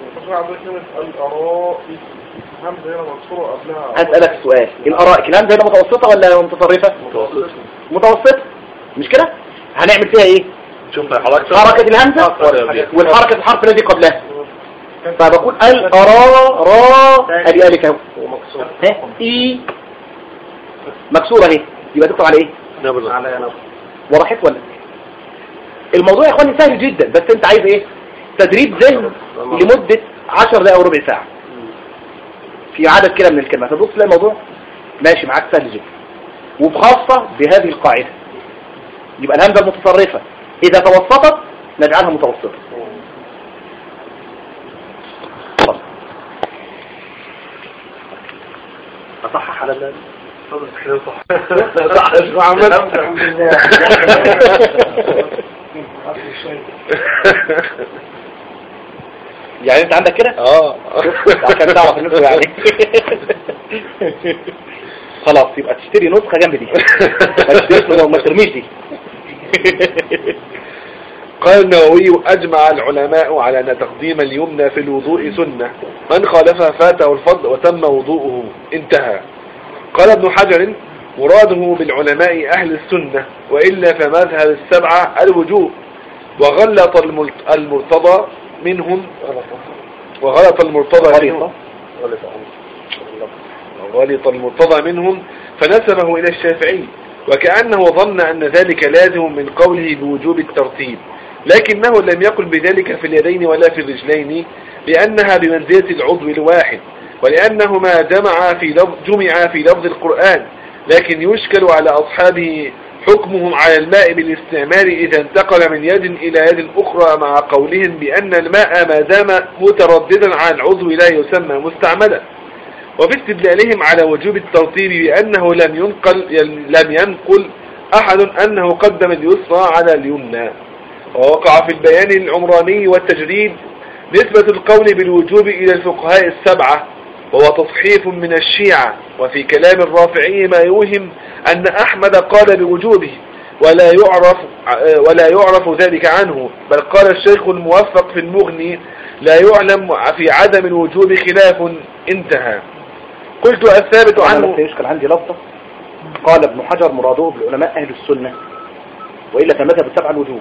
أسألك السؤال، الأراء الهمزة هنا متوسطة ولا متطرفة؟ متوسطة مش كده؟ هنعمل فيها إيه؟ حركة الهمزة والحركة الحرف الذي قبلها. فبقول الأراء را أدي ألف اهو إي مكسورة اهي يبقى تكتب على إيه؟ على نبض. وضحت ولا؟ الموضوع يا إخواني سهل جدا، بس أنت عايز إيه؟ تدريب ذهن لمدة 10 دقائق أو ربع ساعة في عدد كده من الكلمات، تبص تلاقي الموضوع ماشي معاك سهل جدا. وبخاصة بهذه القاعدة يبقى الهمزة المتطرفة إذا توسطت نجعلها متوسطة. أصحح على ذلك يعني انت عندك كده عشان تعرف النسخة يعني خلاص يبقى تشتري نسخة جنب دي ما ترميش دي. قال النووي أجمع العلماء على أن تقديم اليمنى في الوضوء سنة، من خالفها فاته الفضل وتم وضوءه انتهى. قال ابن حجر مراده بالعلماء أهل السنة وإلا فمذهب السبعة الوجوب، وغلط المرتضى منهم فنسبه إلى الشافعي، وكأنه ظن أن ذلك لازم من قوله بوجوب الترتيب، لكنه لم يقل بذلك في اليدين ولا في الرجلين لأنها بمنزلة العضو الواحد، ولأنهما جمع في لفظ القرآن، لكن يشكل على أصحابه حكمهم على الماء بالاستعمال إذا انتقل من يد إلى يد أخرى، مع قولهم بأن الماء ما دام مترددا على العضو لا يسمى مستعملا، وفي استدلالهم على وجوب الترتيب بأنه لم ينقل أحد أنه قدم اليسرى على اليمنى. ووقع في البيان العمراني والتجريد نسبة القول بالوجوب إلى الفقهاء السبعة، وهو تصحيف من الشيعة، وفي كلام الرافعي ما يوهم أن أحمد قال بوجوبه ولا يعرف ذلك عنه، بل قال الشيخ الموفق في المغني لا يعلم في عدم الوجوب خلاف انتهى. قلت الثابت عنه يشكل عندي لفظة قال ابن حجر مراده بالعلماء أهل السنة وإلا فمذهب السبعة الوجوب.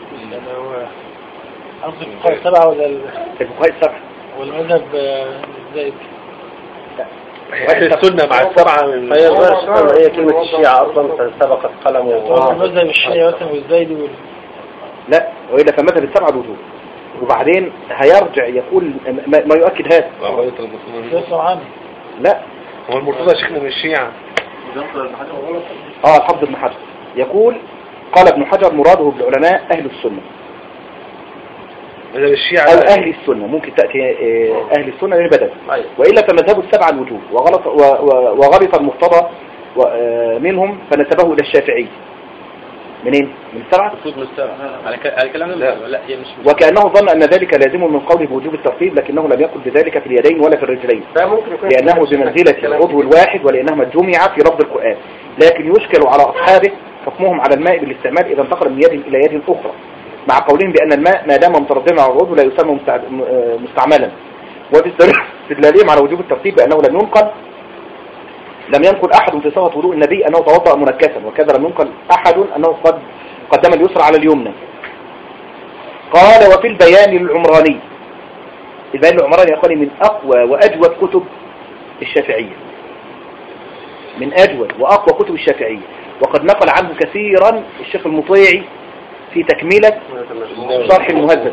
الفقهاء السبعة ولا الفقهاء السبعة والمذهب زائد أهل السنة مع السبعة هي كلمة الشيعة أصلا سبقت قلمه. المذهب الشيعي مثلا والزايد لا وإلا فمذهب السبعة الوجوب، وبعدين هيرجع يقول ما يؤكد هذا. لا هو المرتضى شيخنا من الشيعة. الحافظ ابن حجر يقول قال ابن حجر مراده بالعلماء أهل السنة الشيعة أو أهل السنة، ممكن تأتي أهل السنة للبدل، وإلا فمذهب السبعة الوجوب، وغلط المرتضى منهم فنسبه إلى الشافعي. منين؟ من السبعة؟ على كلام لا هي مش وكأنه ظن أن ذلك لازم من قوله بوجوب الترتيب، لكنه لم يقل بذلك في اليدين ولا في الرجلين، لأنه بمنزلة العضو الواحد ولأنهما جمع في لفظ القرآن، لكن يشكل على أصحابه حكمهم على الماء بالاستعمال إذا انتقل من يد إلى يد أخرى، مع قولهم بأن الماء ما دام مترددا على العضو لا يسمى مستعملا، وفي استدلالهم على وجوب الترتيب بأنه لم ينقل أحد في صفة وضوء النبي أنه توضأ منكسا، وكذا لم ينقل أحد أنه قد قدم اليسرى على اليمنى. قال وفي البيان العمراني، البيان العمراني يا أخواني من أقوى وأجود كتب الشافعية، من أجود وأقوى كتب الشافعية، وقد نقل عنه كثيرا الشيخ المطيعي في تكملة شرح المهذب،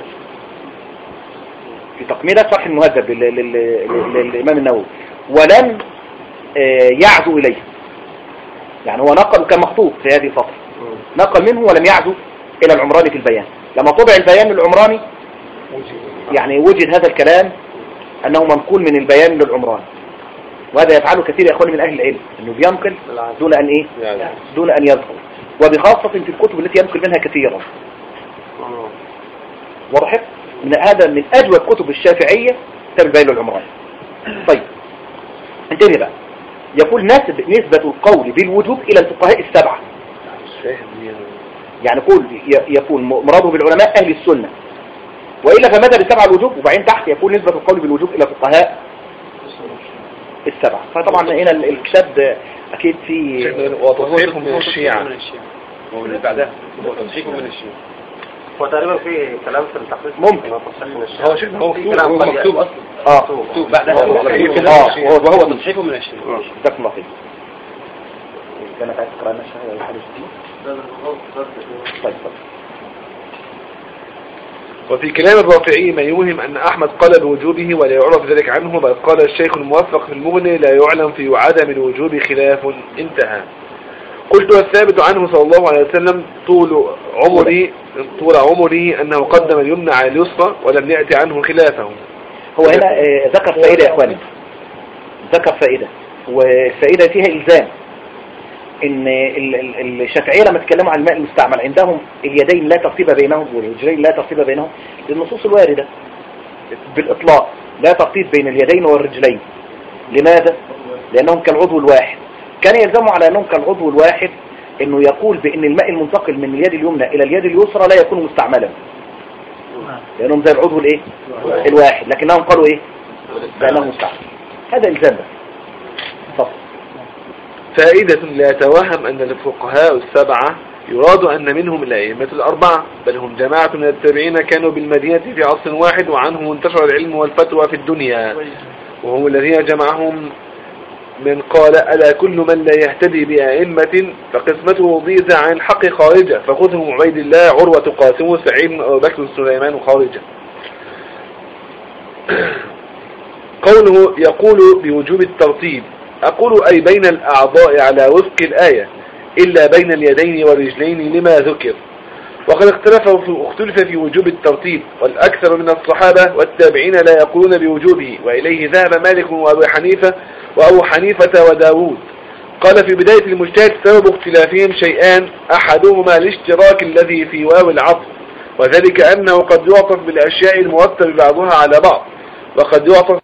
في تكملة شرح المهذب للإمام النووي، ولم يعزو إليه. يعني هو نقل كان مخطوط في هذه الفترة، نقل منه ولم يعزو إلى العمراني في البيان. لما طبع البيان العمراني يعني وجد هذا الكلام أنه منقول من البيان للعمراني، وهذا يفعله كثير يا أخواني من أهل العلم، أنه بينقل دون أن إيه؟ دون أن يذكر، وبخاصة في الكتب التي ينقل منها كثيرا. وضحت؟ هذا من أجود كتب الشافعية كتاب البيان للعمراني. طيب انتبه بقى، يقول نسبة القول بالوجوب إلى الفقهاء السبعة، يعني يقول مراده بالعلماء أهل السنة، وإلا فماذا بالسبعة الوجوب، وبعدين تحت يقول نسبة القول بالوجوب إلى الفقهاء السبعة. فطبعا هنا الكتاب أكيد فيه وتصحيح من الشيعة واللي بعدها تصحيح من الشيعة. هو تقريبا في كلام في التحقيق ممكن هو شيء هو مكتوب اصلا مكتوب بعدها وهو تصحيح من الشيعة. ده لطيف. كانت عايز تقرأ لنا شوية الحديث دي. طيب. وفي كلام الرافعي ما يوهم أن أحمد قال بوجوبه ولا يعرف ذلك عنه، بل قال الشيخ الموفق في المغني لا يعلم في عدم الوجوب خلاف. انتهى. قلت والثابت عنه صلى الله عليه وسلم طول عمري أنه قدم اليمنى على اليسرى ولم يأتي عنه خلافه. هو هنا ذكر فائدة يا أخواني، ذكر فائدة، والفائدة فيها إلزام ان الشافعية لما تكلموا عن الماء المستعمل عندهم اليدين لا ترتيب بينهم والرجلين لا ترتيب بينهم للنصوص الواردة بالإطلاق، لا ترتيب بين اليدين والرجلين. لماذا؟ لأنهم كالعضو الواحد. كان يلزموا على أنهم كالعضو الواحد أنه يقول بأن الماء المنتقل من اليد اليمنى إلى اليد اليسرى لا يكون مستعملا، لأنهم زي العضو الإيه؟ الواحد، لكنهم قالوا إيه؟ لأنه مستعمل. هذا إلزام بس. فائدة لا توهم أن الفقهاء السبعة يراد أن منهم الأئمة الأربعة، بل هم جماعة من التابعين كانوا بالمدينة في عصر واحد، وعنهم انتشر العلم والفتوى في الدنيا، وهم الذين جمعهم من قال ألا كل من لا يهتدي بأئمة فقسمته ضيزة عن الحق خارجة، فخذهم عبيد الله عروة قاسم سعيد أبو بكر سليمان خارجة. قوله يقول بوجوب الترتيب، أقول أي بين الأعضاء على وفق الآية إلا بين اليدين والرجلين لما ذكر. وقد اختلف في وجوب الترتيب، والأكثر من الصحابة والتابعين لا يقولون بوجوبه، وإليه ذهب مالك وأبو حنيفة وداود. قال في بداية المجتهد سبب اختلافهم شيئان، أحدهما الاشتراك الذي في واو العطف، وذلك أنه قد يعطف بالأشياء المرتب بعضها على بعض، وقد يعطف